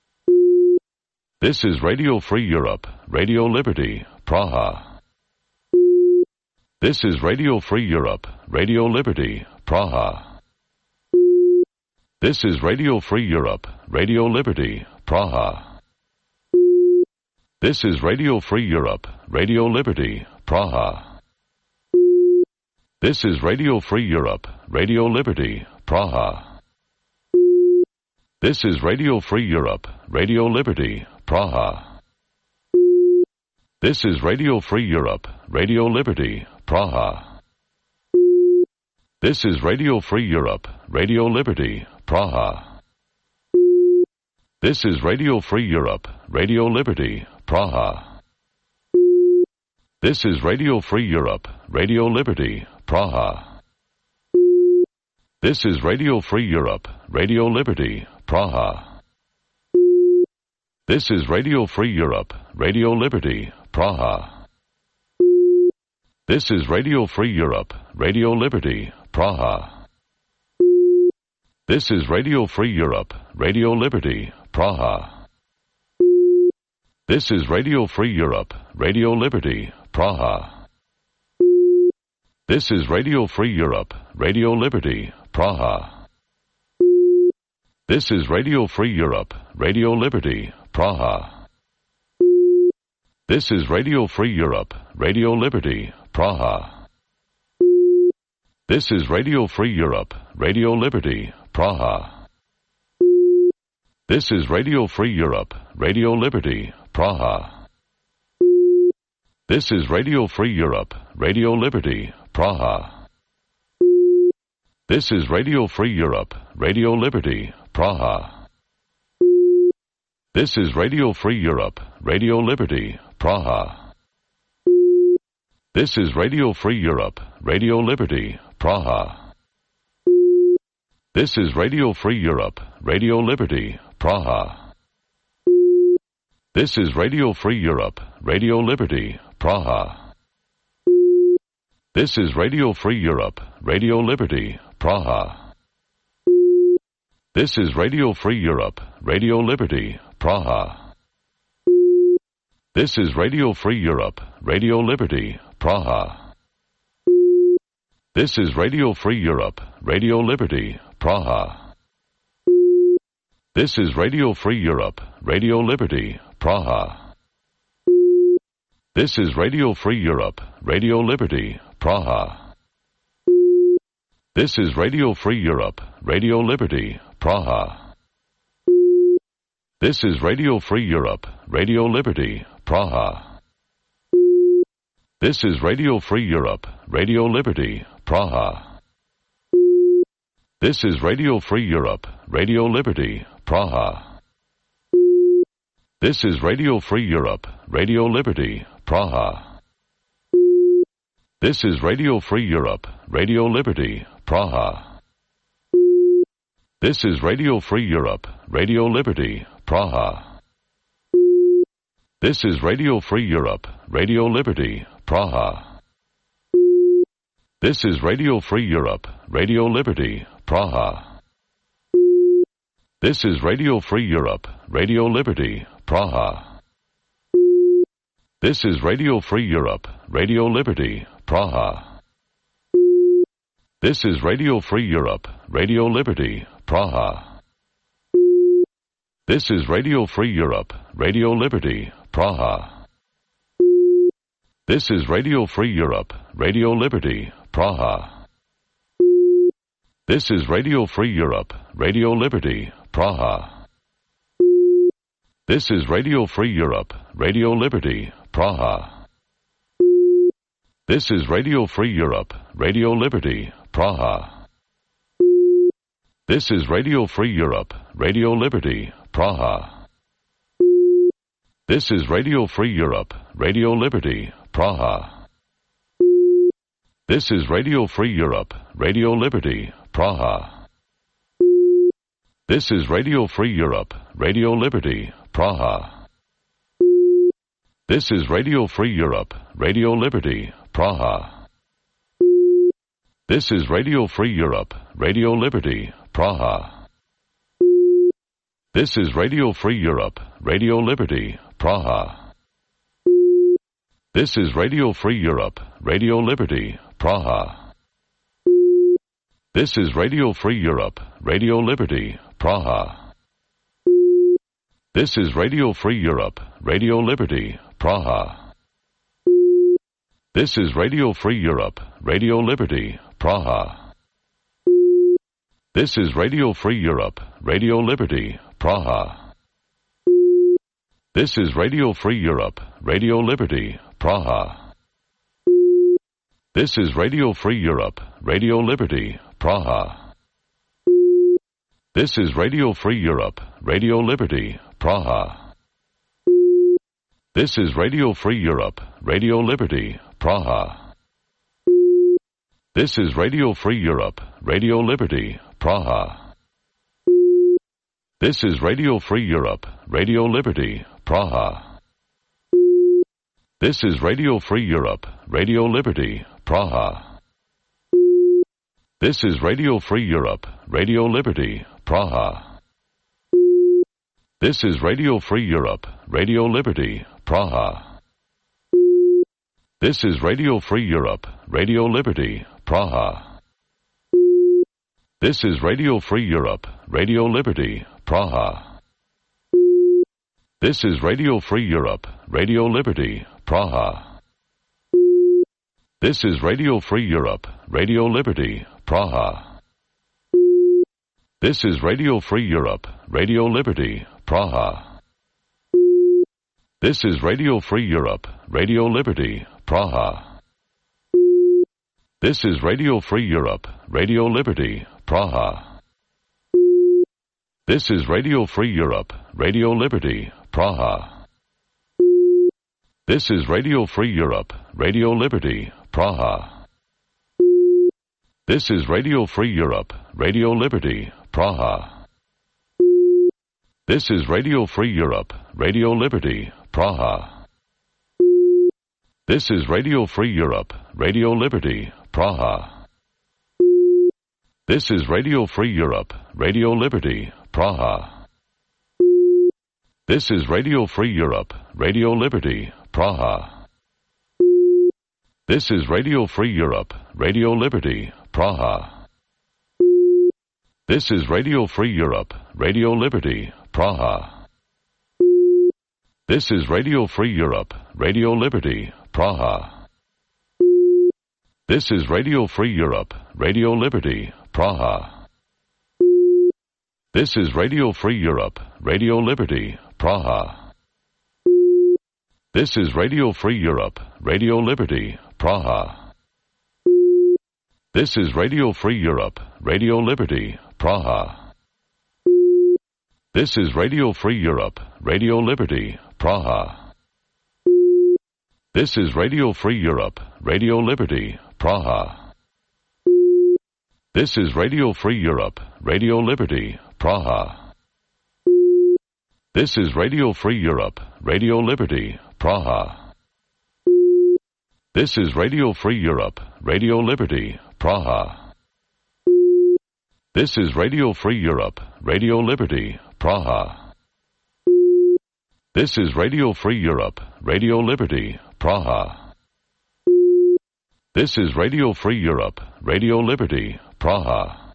This is Radio Free Europe, Radio Liberty, Praha. This is Radio Free Europe, Radio Liberty, Praha. This is Radio Free Europe, Radio Liberty, Praha. This is Radio Free Europe, Radio Liberty, Praha. This is Radio Free Europe, Radio Liberty, Praha. This is Radio Free Europe, Radio Liberty, Praha. This is Radio Free Europe, Radio Liberty, Praha. This is Radio Free Europe, Radio Liberty, Praha. This is Radio Free Europe, Radio Liberty, Praha. This is Radio Free Europe, Radio Liberty, Praha. This is Radio Free Europe, Radio Liberty, Praha. This is Radio Free Europe, Radio Liberty, Praha. This is Radio Free Europe, Radio Liberty, Praha. This is Radio Free Europe, Radio Liberty, Praha. This is Radio Free Europe, Radio Liberty, Praha. This is Radio Free Europe, Radio Liberty, Praha. This is Radio Free Europe, Radio Liberty, Praha. This is Radio Free Europe, Radio Liberty, Praha. This is Radio Free Europe, Radio Liberty, Praha. This is Radio Free Europe, Radio Liberty, Praha. This is Radio Free Europe, Radio Liberty, Praha. This is Radio Free Europe, Radio Liberty, Praha. This is Radio Free Europe, Radio Liberty, Praha. This is Radio Free Europe, Radio Liberty, Praha. This is Radio Free Europe, Radio Liberty, Praha. This is Radio Free Europe, Radio Liberty, Praha. This is Radio Free Europe, Radio Liberty, Praha. This is Radio Free Europe, Radio Liberty, Praha. This is Radio Free Europe, Radio Liberty, Praha. This is Radio Free Europe, Radio Liberty, Praha. This is Radio Free Europe, Radio Liberty, Praha. This is Radio Free Europe, Radio Liberty, Praha. This is Radio Free Europe, Radio Liberty, Praha. This is Radio Free Europe, Radio Liberty, Praha. This is Radio Free Europe, Radio Liberty, Praha. This is Radio Free Europe, Radio Liberty, Praha. This is Radio Free Europe, Radio Liberty, Praha. This is Radio Free Europe, Radio Liberty, Praha. This is Radio Free Europe, Radio Liberty, Praha. This is Radio Free Europe, Radio Liberty, Praha. This is Radio Free Europe, Radio Liberty, Praha. This is Radio Free Europe, Radio Liberty, Praha. This is Radio Free Europe, Radio Liberty, Praha. This is Radio Free Europe, Radio Liberty, Praha. This is Radio Free Europe, Radio Liberty, Praha. This is Radio Free Europe, Radio Liberty, Praha. This is Radio Free Europe, Radio Liberty, Praha. This is Radio Free Europe, Radio Liberty, Praha. This is Radio Free Europe, Radio Liberty, Praha. This is Radio Free Europe, Radio Liberty, Praha. This is Radio Free Europe, Radio Liberty, Praha. This is Radio Free Europe, Radio Liberty, Praha. This is Radio Free Europe, Radio Liberty, Praha. This is Radio Free Europe, Radio Liberty, Praha. This is Radio Free Europe, Radio Liberty, Praha. This is Radio Free Europe, Radio Liberty, Praha. This is Radio Free Europe, Radio Liberty, Praha. This is Radio Free Europe, Radio Liberty, Praha. This is Radio Free Europe, Radio Liberty, Praha. This is Radio Free Europe, Radio Liberty, Praha. This is Radio Free Europe, Radio Liberty, Praha. This is Radio Free Europe, Radio Liberty, Praha. This is Radio Free Europe, Radio Liberty, Praha. This is Radio Free Europe, Radio Liberty, Praha. This is Radio Free Europe, Radio Liberty, Praha. This is Radio Free Europe, Radio Liberty, Praha. This is Radio Free Europe, Radio Liberty, Praha. This is Radio Free Europe, Radio Liberty, Praha. This is Radio Free Europe, Radio Liberty, Praha. This is Radio Free Europe, Radio Liberty, Praha. This is Radio Free Europe, Radio Liberty, Praha. This is Radio Free Europe, Radio Liberty, Praha. This is Radio Free Europe, Radio Liberty, Praha. This is Radio Free Europe, Radio Liberty, Praha. This is Radio Free Europe, Radio Liberty, Praha. This is Radio Free Europe, Radio Liberty, Praha. This is Radio Free Europe, Radio Liberty, Praha. This is Radio Free Europe, Radio Liberty, Praha. This is Radio Free Europe, Radio Liberty, Praha. This is Radio Free Europe, Radio Liberty, Praha. This is Radio Free Europe, Radio Liberty, Praha. This is Radio Free Europe, Radio Liberty, Praha. This is Radio Free Europe, Radio Liberty, Praha. This is Radio Free Europe, Radio Liberty, Praha. This is Radio Free Europe, Radio Liberty, Praha. This is Radio Free Europe, Radio Liberty, Praha. This is Radio Free Europe, Radio Liberty, Praha. This is Radio Free Europe, Radio Liberty, Praha. This is Radio Free Europe, Radio Liberty, Praha. This is Radio Free Europe, Radio Liberty, Praha. This is Radio Free Europe, Radio Liberty, Praha. This is Radio Free Europe, Radio Liberty, Praha. This is Radio Free Europe, Radio Liberty, Praha. This is Radio Free Europe, Radio Liberty, Praha. This is Radio Free Europe, Radio Liberty, Praha. This is Radio Free Europe, Radio Liberty, Praha. This is Radio Free Europe, Radio Liberty, Praha. This is Radio Free Europe, Radio Liberty, Praha. This is Radio Free Europe, Radio Liberty, Praha.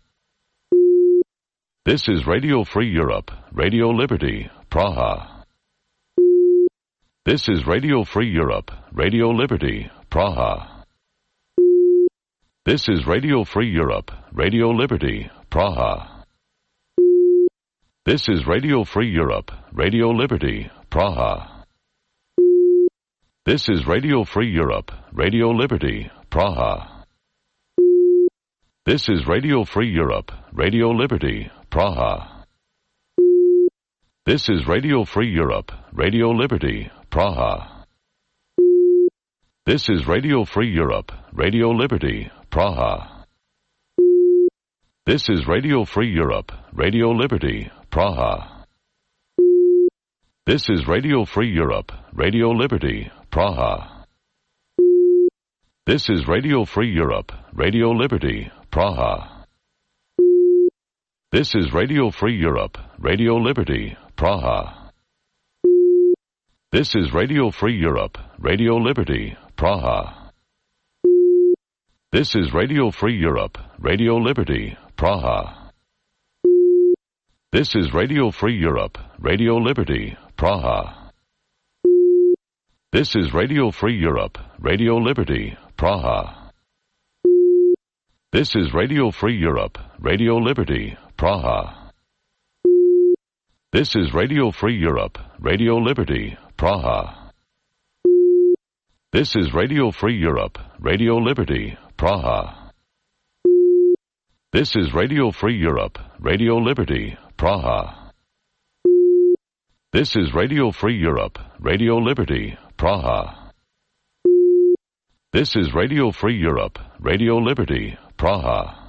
This is Radio Free Europe, Radio Liberty, Praha. This is Radio Free Europe, Radio Liberty, Praha. This is Radio Free Europe, Radio Liberty, Praha. This is Radio Free Europe, Radio Liberty, Praha. This is Radio Free Europe, Radio Liberty, Praha. This is Radio Free Europe, Radio Liberty, Praha. This is Radio Free Europe, Radio Liberty, Praha. This is Radio Free Europe, Radio Liberty, Praha. This is Radio Free Europe, Radio Liberty, Praha. This is Radio Free Europe, Radio Liberty, Praha. This is Radio Free Europe, Radio Liberty, Praha. This is Radio Free Europe, Radio Liberty, Praha. This is Radio Free Europe, Radio Liberty, Praha. This is Radio Free Europe, Radio Liberty, Praha. This is Radio Free Europe, Radio Liberty, Praha. This is Radio Free Europe, Radio Liberty, Praha. This is Radio Free Europe, Radio Liberty, Praha. This is Radio Free Europe, Radio Liberty, Praha. This is Radio Free Europe, Radio Liberty, Praha. This is Radio Free Europe, Radio Liberty, Praha. This is Radio Free Europe, Radio Liberty, Praha. This is Radio Free Europe, Radio Liberty, Praha.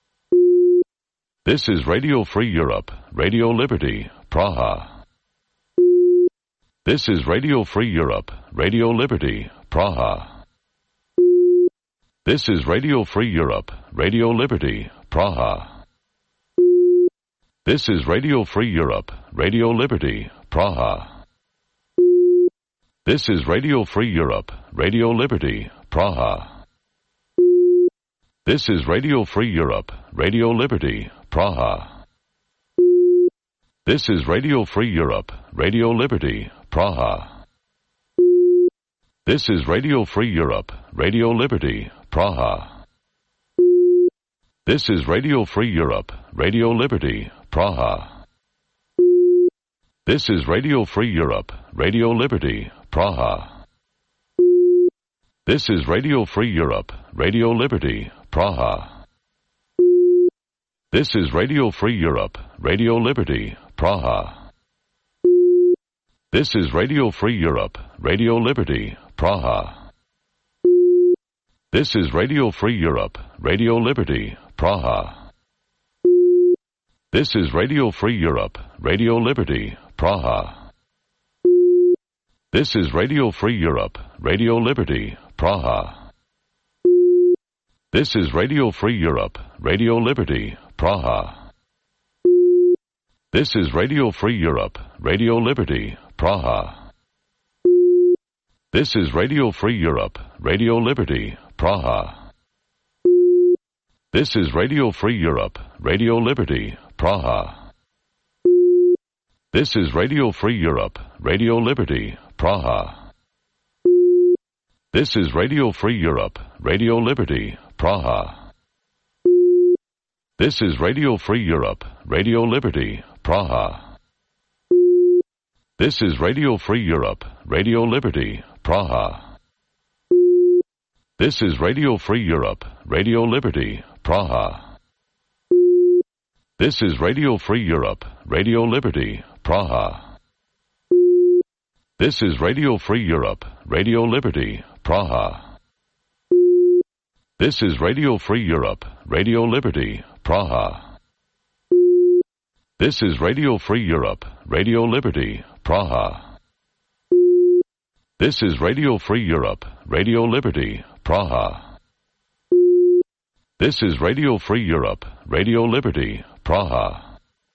This is Radio Free Europe, Radio Liberty, Praha. This is Radio Free Europe, Radio Liberty, Praha. This is Radio Free Europe, Radio Liberty, Praha. This is Radio Free Europe, Radio Liberty, Praha. This is Radio Free Europe, Radio Liberty, Praha. This is Radio Free Europe, Radio Liberty, Praha. This is Radio Free Europe, Radio Liberty, Praha. This is Radio Free Europe, Radio Liberty, Praha. This is Radio Free Europe, Radio Liberty, Praha. This is Radio Free Europe, Radio Liberty, Praha. This is Radio Free Europe, Radio Liberty, Praha. This is Radio Free Europe, Radio Liberty, Praha. This is Radio Free Europe, Radio Liberty, Praha. This is Radio Free Europe, Radio Liberty, Praha. This is Radio Free Europe, Radio Liberty, Praha. This is Radio Free Europe, Radio Liberty, Praha. This is Radio Free Europe, Radio Liberty, Praha. This is Radio Free Europe, Radio Liberty, Praha. This is Radio Free Europe, Radio Liberty, Praha. This is Radio Free Europe, Radio Liberty, Praha. This is Radio Free Europe, Radio Liberty, Praha. This is Radio Free Europe, Radio Liberty, Praha. This is Radio Free Europe, Radio Liberty, Praha. This is Radio Free Europe, Radio Liberty, Praha. This is Radio Free Europe, Radio Liberty, Praha. This is Radio Free Europe, Radio Liberty, Praha. This is Radio Free Europe, Radio Liberty, Praha. This is Radio Free Europe, Radio Liberty, Praha. This is Radio Free Europe, Radio Liberty, Praha. This is Radio Free Europe, Radio Liberty, Praha. This is Radio Free Europe, Radio Liberty, Praha.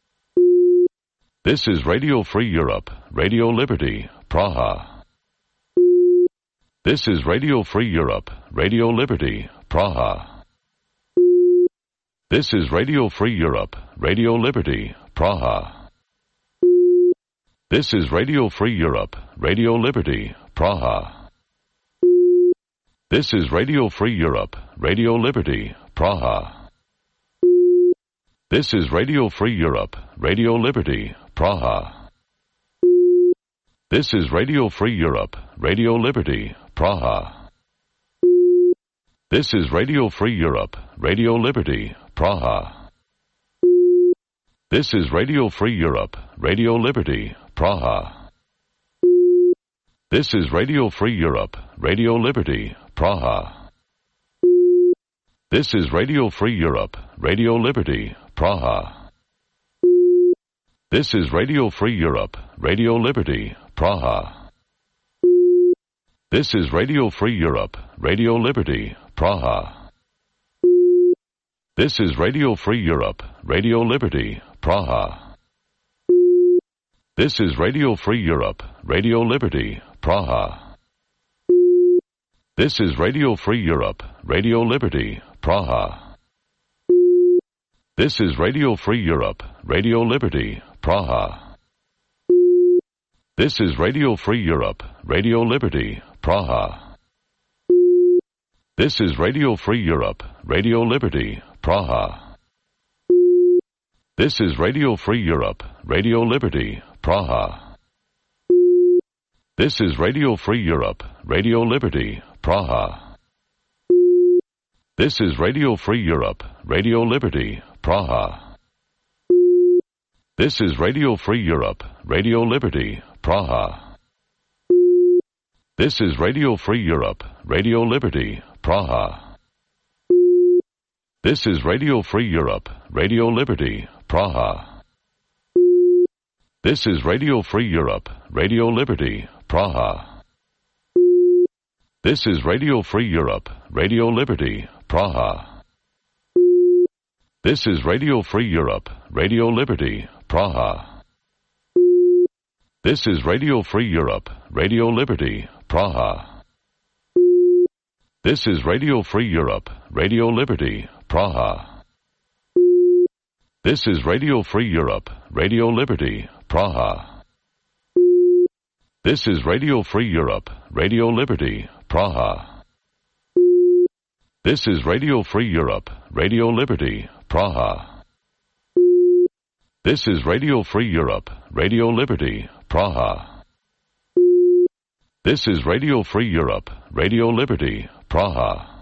This is Radio Free Europe, Radio Liberty, Praha. This is Radio Free Europe, Radio Liberty, Praha. This is Radio Free Europe, Radio Liberty, Praha. This is Radio Free Europe, Radio Liberty, Praha. This is Radio Free Europe, Radio Liberty, Praha. This is Radio Free Europe, Radio Liberty, Praha. This is Radio Free Europe, Radio Liberty, Praha. This is Radio Free Europe, Radio Liberty, Praha. This is Radio Free Europe, Radio Liberty, Praha. This is Radio Free Europe, Radio Liberty, Praha. This is Radio Free Europe, Radio Liberty, Praha. This is Radio Free Europe, Radio Liberty, Praha. This is Radio Free Europe, Radio Liberty, Praha. This is Radio Free Europe, Radio Liberty, Praha. This is Radio Free Europe, Radio Liberty, Praha. This is Radio Free Europe, Radio Liberty, Praha. This is Radio Free Europe, Radio Liberty, Praha. This is Radio Free Europe, Radio Liberty, Praha. This is Radio Free Europe, Radio Liberty, Praha. This is Radio Free Europe, Radio Liberty, Praha. This is Radio Free Europe, Radio Liberty, Praha. This is Radio Free Europe, Radio Liberty, Praha. This is Radio Free Europe, Radio Liberty, Praha. This is Radio Free Europe, Radio Liberty, Praha. This is Radio Free Europe, Radio Liberty, Praha. This is Radio Free Europe, Radio Liberty, Praha. This is Radio Free Europe, Radio Liberty, Praha. This is Radio Free Europe, Radio Liberty, Praha. This is Radio Free Europe, Radio Liberty, Praha. This is Radio Free Europe, Radio Liberty, Praha. This is Radio Free Europe, Radio Liberty, Praha. This is Radio Free Europe, Radio Liberty, Praha. This is Radio Free Europe, Radio Liberty, Praha. This is Radio Free Europe, Radio Liberty, Praha. This is Radio Free Europe, Radio Liberty, Praha.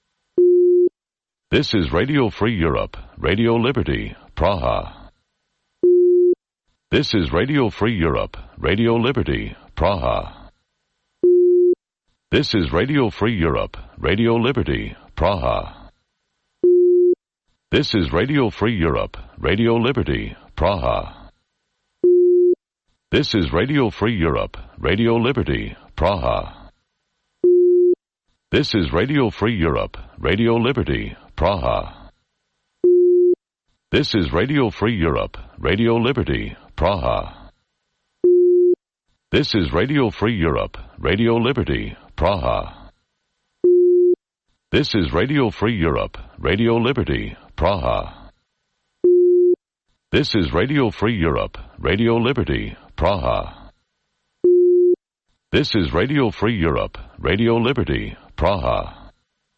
This is Radio Free Europe, Radio Liberty, Praha. This is Radio Free Europe, Radio Liberty, Praha. This is Radio Free Europe, Radio Liberty, Praha. This is Radio Free Europe, Radio Liberty, Praha. This is Radio Free Europe, Radio Liberty, Praha. This is Radio Free Europe, Radio Liberty, Praha. This is Radio Free Europe, Radio Liberty, Praha. This is Radio Free Europe, Radio Liberty, Praha. This is Radio Free Europe, Radio Liberty, Praha. This is Radio Free Europe, Radio Liberty, Praha. This is Radio Free Europe, Radio Liberty, Praha.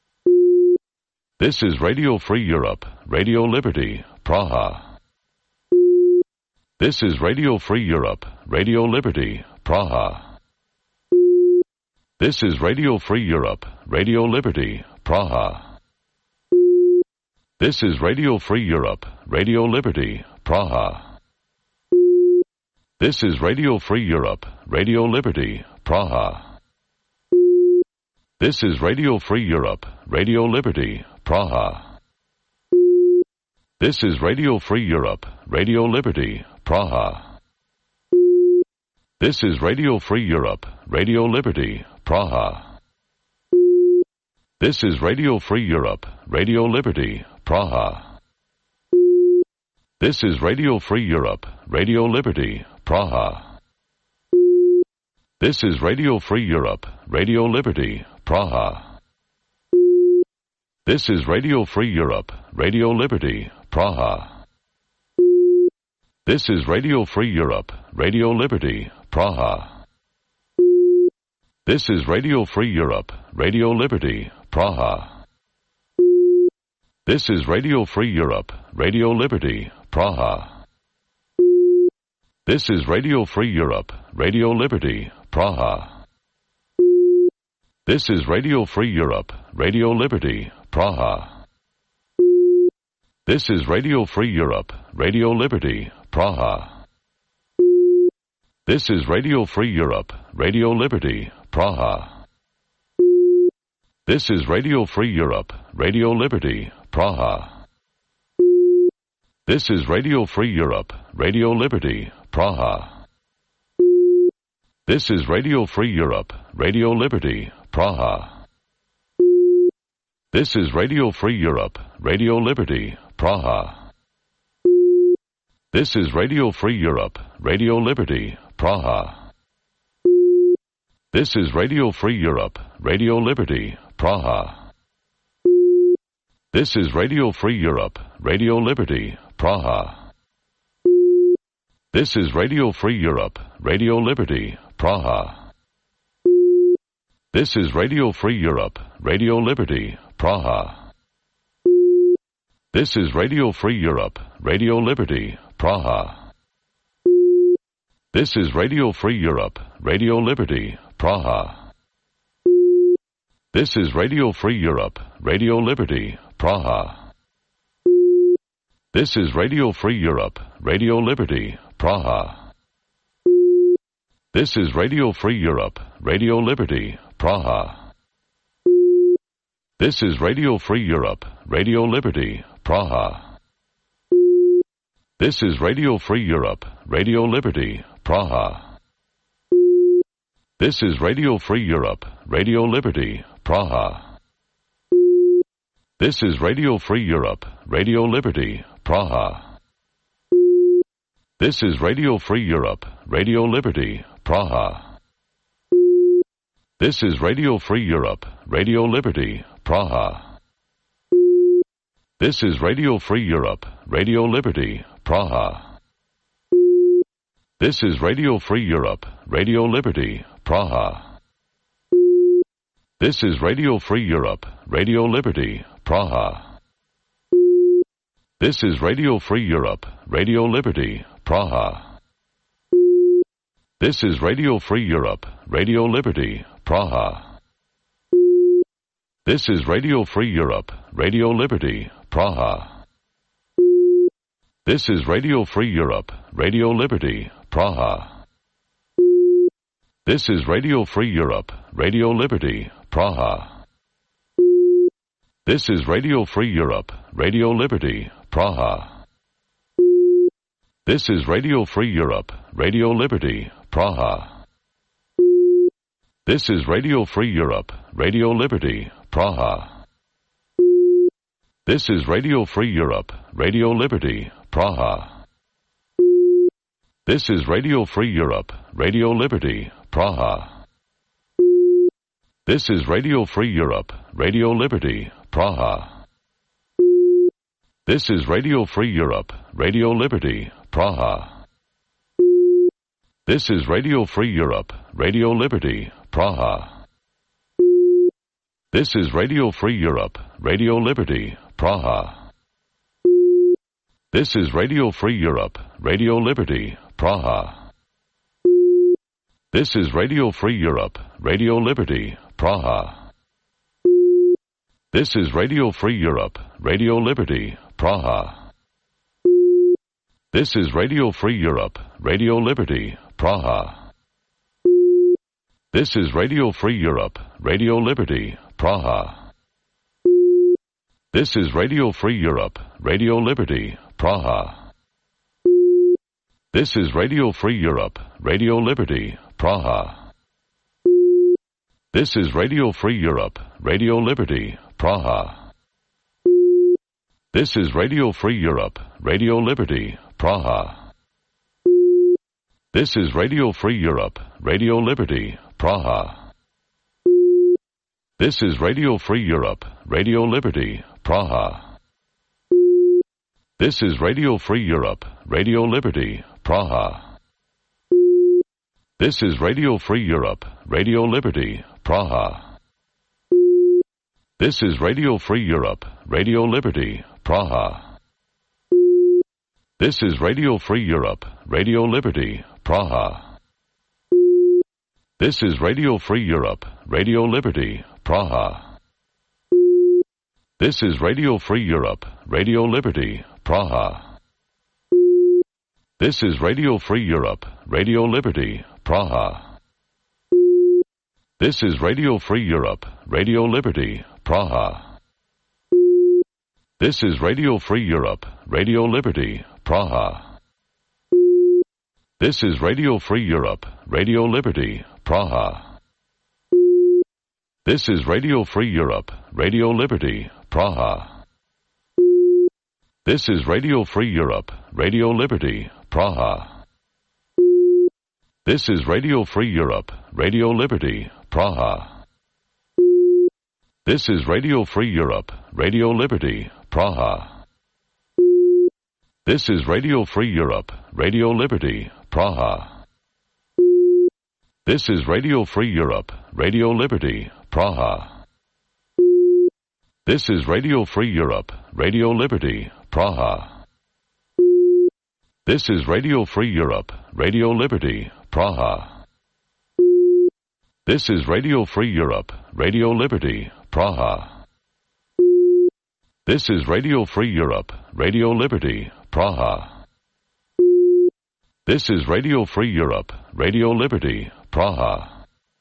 This is Radio Free Europe, Radio Liberty, Praha. This is Radio Free Europe, Radio Liberty, Praha. This is Radio Free Europe, Radio Liberty, Praha. This is Radio Free Europe, Radio Liberty, Praha. This is Radio Free Europe, Radio Liberty, Praha. This is Radio Free Europe, Radio Liberty, Praha. This is Radio Free Europe, Radio Liberty, Praha. This is Radio Free Europe, Radio Liberty, Praha. This is Radio Free Europe, Radio Liberty, Praha. This is Radio Free Europe, Radio Liberty, Praha. This is Radio Free Europe, Radio Liberty, Praha. This is Radio Free Europe, Radio Liberty, Praha. This is Radio Free Europe, Radio Liberty, Praha. This is Radio Free Europe, Radio Liberty, Praha. This is Radio Free Europe, Radio Liberty, Praha. This is Radio Free Europe, Radio Liberty, Praha. This is Radio Free Europe, Radio Liberty, Praha. This is Radio Free Europe, Radio Liberty, Praha. This is Radio Free Europe, Radio Liberty, Praha. This is Radio Free Europe, Radio Liberty, Praha. This is Radio Free Europe, Radio Liberty, Praha. This is Radio Free Europe, Radio Liberty, Praha. This is Radio Free Europe, Radio Liberty, Praha. This is Radio Free Europe, Radio Liberty, Praha. This is Radio Free Europe, Radio Liberty, Praha. This is Radio Free Europe, Radio Liberty, Praha. This is Radio Free Europe, Radio Liberty, Praha. This is Radio Free Europe, Radio Liberty, Praha. This is Radio Free Europe, Radio Liberty, Praha. This is Radio Free Europe, Radio Liberty, Praha. This is Radio Free Europe, Radio Liberty, Praha. This is Radio Free Europe, Radio Liberty, Praha. This is Radio Free Europe, Radio Liberty, Praha. This is Radio Free Europe, Radio Liberty, Praha. This is Radio Free Europe, Radio Liberty, Praha. This is Radio Free Europe, Radio Liberty, Praha. This is Radio Free Europe, Radio Liberty, Praha. This is Radio Free Europe, Radio Liberty, Praha. This is Radio Free Europe, Radio Liberty, Praha. This is Radio Free Europe, Radio Liberty, Praha. This is Radio Free Europe, Radio Liberty, Praha. This is Radio Free Europe, Radio Liberty, Praha. This is Radio Free Europe, Radio Liberty, Praha. This is Radio Free Europe, Radio Liberty, Praha. This is Radio Free Europe, Radio Liberty, Praha. This is Radio Free Europe, Radio Liberty, Praha. This is Radio Free Europe, Radio Liberty, Praha. This is Radio Free Europe, Radio Liberty, Praha. This is Radio Free Europe, Radio Liberty, Praha. This is Radio Free Europe, Radio Liberty, Praha. This is Radio Free Europe, Radio Liberty, Praha. This is Radio Free Europe, Radio Liberty, Praha. This is Radio Free Europe, Radio Liberty, Praha. This is Radio Free Europe, Radio Liberty, Praha. This is Radio Free Europe, Radio Liberty, Praha. This is Radio Free Europe, Radio Liberty, Praha. This is Radio Free Europe, Radio Liberty, Praha. This is Radio Free Europe, Radio Liberty, Praha. This is Radio Free Europe, Radio Liberty, Praha. This is Radio Free Europe, Radio Liberty, Praha. This is Radio Free Europe, Radio Liberty, Praha. This is Radio Free Europe, Radio Liberty, Praha. This is Radio Free Europe, Radio Liberty, Praha. This is Radio Free Europe, Radio Liberty, Praha. This is Radio Free Europe, Radio Liberty, Praha. This is Radio Free Europe, Radio Liberty, Praha. This is Radio Free Europe, Radio Liberty, Praha. This is Radio Free Europe, Radio Liberty, Praha. This is Radio Free Europe, Radio Liberty, Praha. This is Radio Free Europe, Radio Liberty, Praha. This is Radio Free Europe, Radio Liberty, Praha. This is Radio Free Europe, Radio Liberty, Praha. This is Radio Free Europe, Radio Liberty, Praha. This is Radio Free Europe, Radio Liberty, Praha. This is Radio Free Europe, Radio Liberty, Praha. This is Radio Free Europe, Radio Liberty, Praha. This is Radio Free Europe, Radio Liberty, Praha. This is Radio Free Europe, Radio Liberty, Praha. This is Radio Free Europe, Radio Liberty, Praha. This is Radio Free Europe, Radio Liberty, Praha. This is Radio Free Europe, Radio Liberty, Praha. This is Radio Free Europe, Radio Liberty, Praha. This is Radio Free Europe, Radio Liberty, Praha. This is Radio Free Europe, Radio Liberty, Praha. This is Radio Free Europe, Radio Liberty, Praha. This is Radio Free Europe, Radio Liberty, Praha. This is Radio Free Europe, Radio Liberty, Praha. This is Radio Free Europe, Radio Liberty, Praha.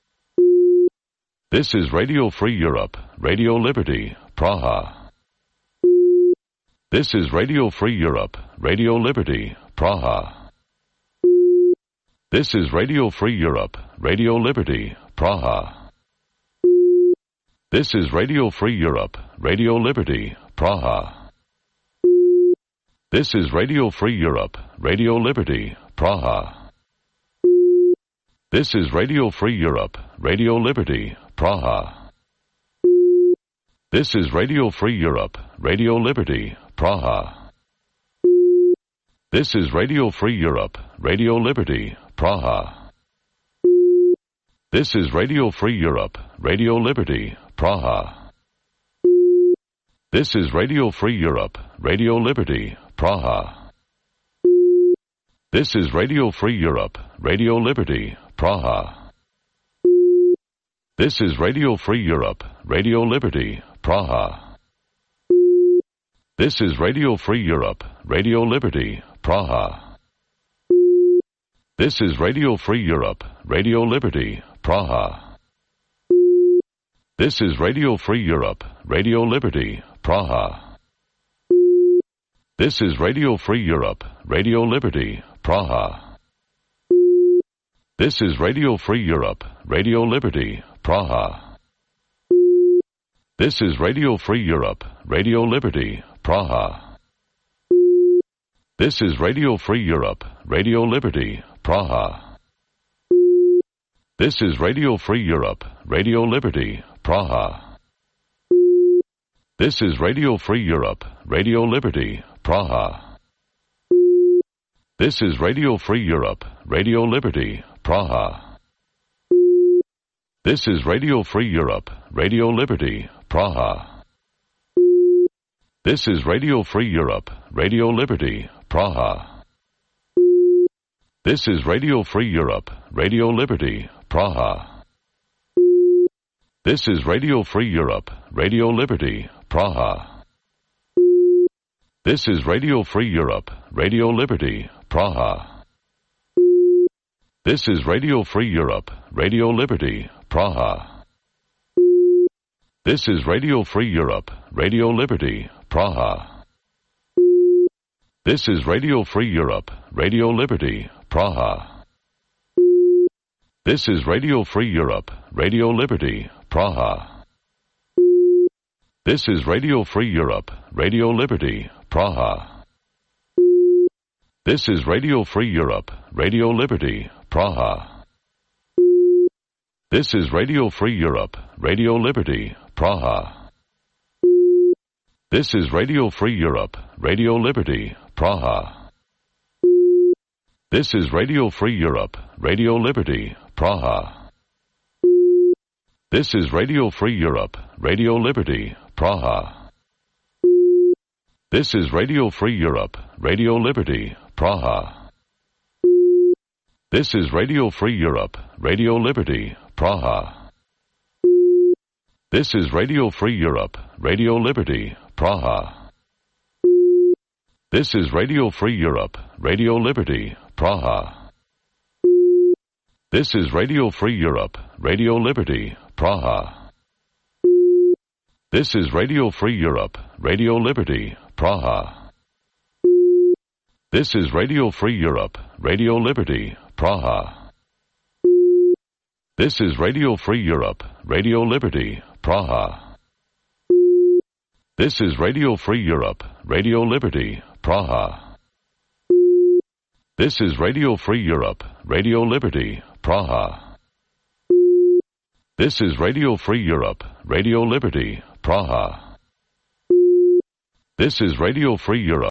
This is Radio Free Europe, Radio Liberty, Praha. This is Radio Free Europe, Radio Liberty, Praha. This is Radio Free Europe, Radio Liberty, Praha. This is Radio Free Europe, Radio Liberty, Praha. This is Radio Free Europe, Radio Liberty, Praha. This is Radio Free Europe, Radio Liberty, Praha. This is Radio Free Europe, Radio Liberty, Praha. This is Radio Free Europe, Radio Liberty, Praha. This is Radio Free Europe, Radio Liberty, Praha. This is Radio Free Europe, Radio Liberty, Praha. This is Radio Free Europe, Radio Liberty, Praha. This is Radio Free Europe, Radio Liberty, Praha. This is Radio Free Europe, Radio Liberty, Praha. This is Radio Free Europe, Radio Liberty, Praha. This is Radio Free Europe, Radio Liberty, Praha. This is Radio Free Europe, Radio Liberty, Praha. This is Radio Free Europe, Radio Liberty, Praha. This is Radio Free Europe, Radio Liberty, Praha. This is Radio Free Europe, Radio Liberty, Praha. This is Radio Free Europe, Radio Liberty, Praha. This is Radio Free Europe, Radio Liberty, Praha. This is Radio Free Europe, Radio Liberty, Praha. This is Radio Free Europe, Radio Liberty, Praha. This is Radio Free Europe, Radio Liberty, Praha. This is Radio Free Europe, Radio Liberty, Praha. This is Radio Free Europe, Radio Liberty, Praha. This is Radio Free Europe, Radio Liberty, Praha. This is Radio Free Europe, Radio Liberty, Praha. This is Radio Free Europe, Radio Liberty, Praha. This is Radio Free Europe, Radio Liberty, Praha. This is Radio Free Europe, Radio Liberty, Praha. This is Radio Free Europe, Radio Liberty, Praha. This is Radio Free Europe, Radio Liberty, Praha. This is Radio Free Europe, Radio Liberty, Praha. This is Radio Free Europe, Radio Liberty, Praha. This is Radio Free Europe, Radio Liberty, Praha. This is Radio Free Europe, Radio Liberty, Praha. This is Radio Free Europe, Radio Liberty, Praha. This is Radio Free Europe, Radio Liberty, Praha. This is Radio Free Europe, Radio Liberty, Praha. This is Radio Free Europe, Radio Liberty, Praha. This is Radio Free Europe, Radio Liberty, Praha. This is Radio Free Europe, Radio Liberty, Praha. This is Radio Free Europe, Radio Liberty, Praha. This is Radio Free Europe, Radio Liberty, Praha. This is Radio Free Europe, Radio Liberty, Praha. This is Radio Free Europe, Radio Liberty, Praha. This is Radio Free Europe, Radio Liberty, Praha. This is Radio Free Europe.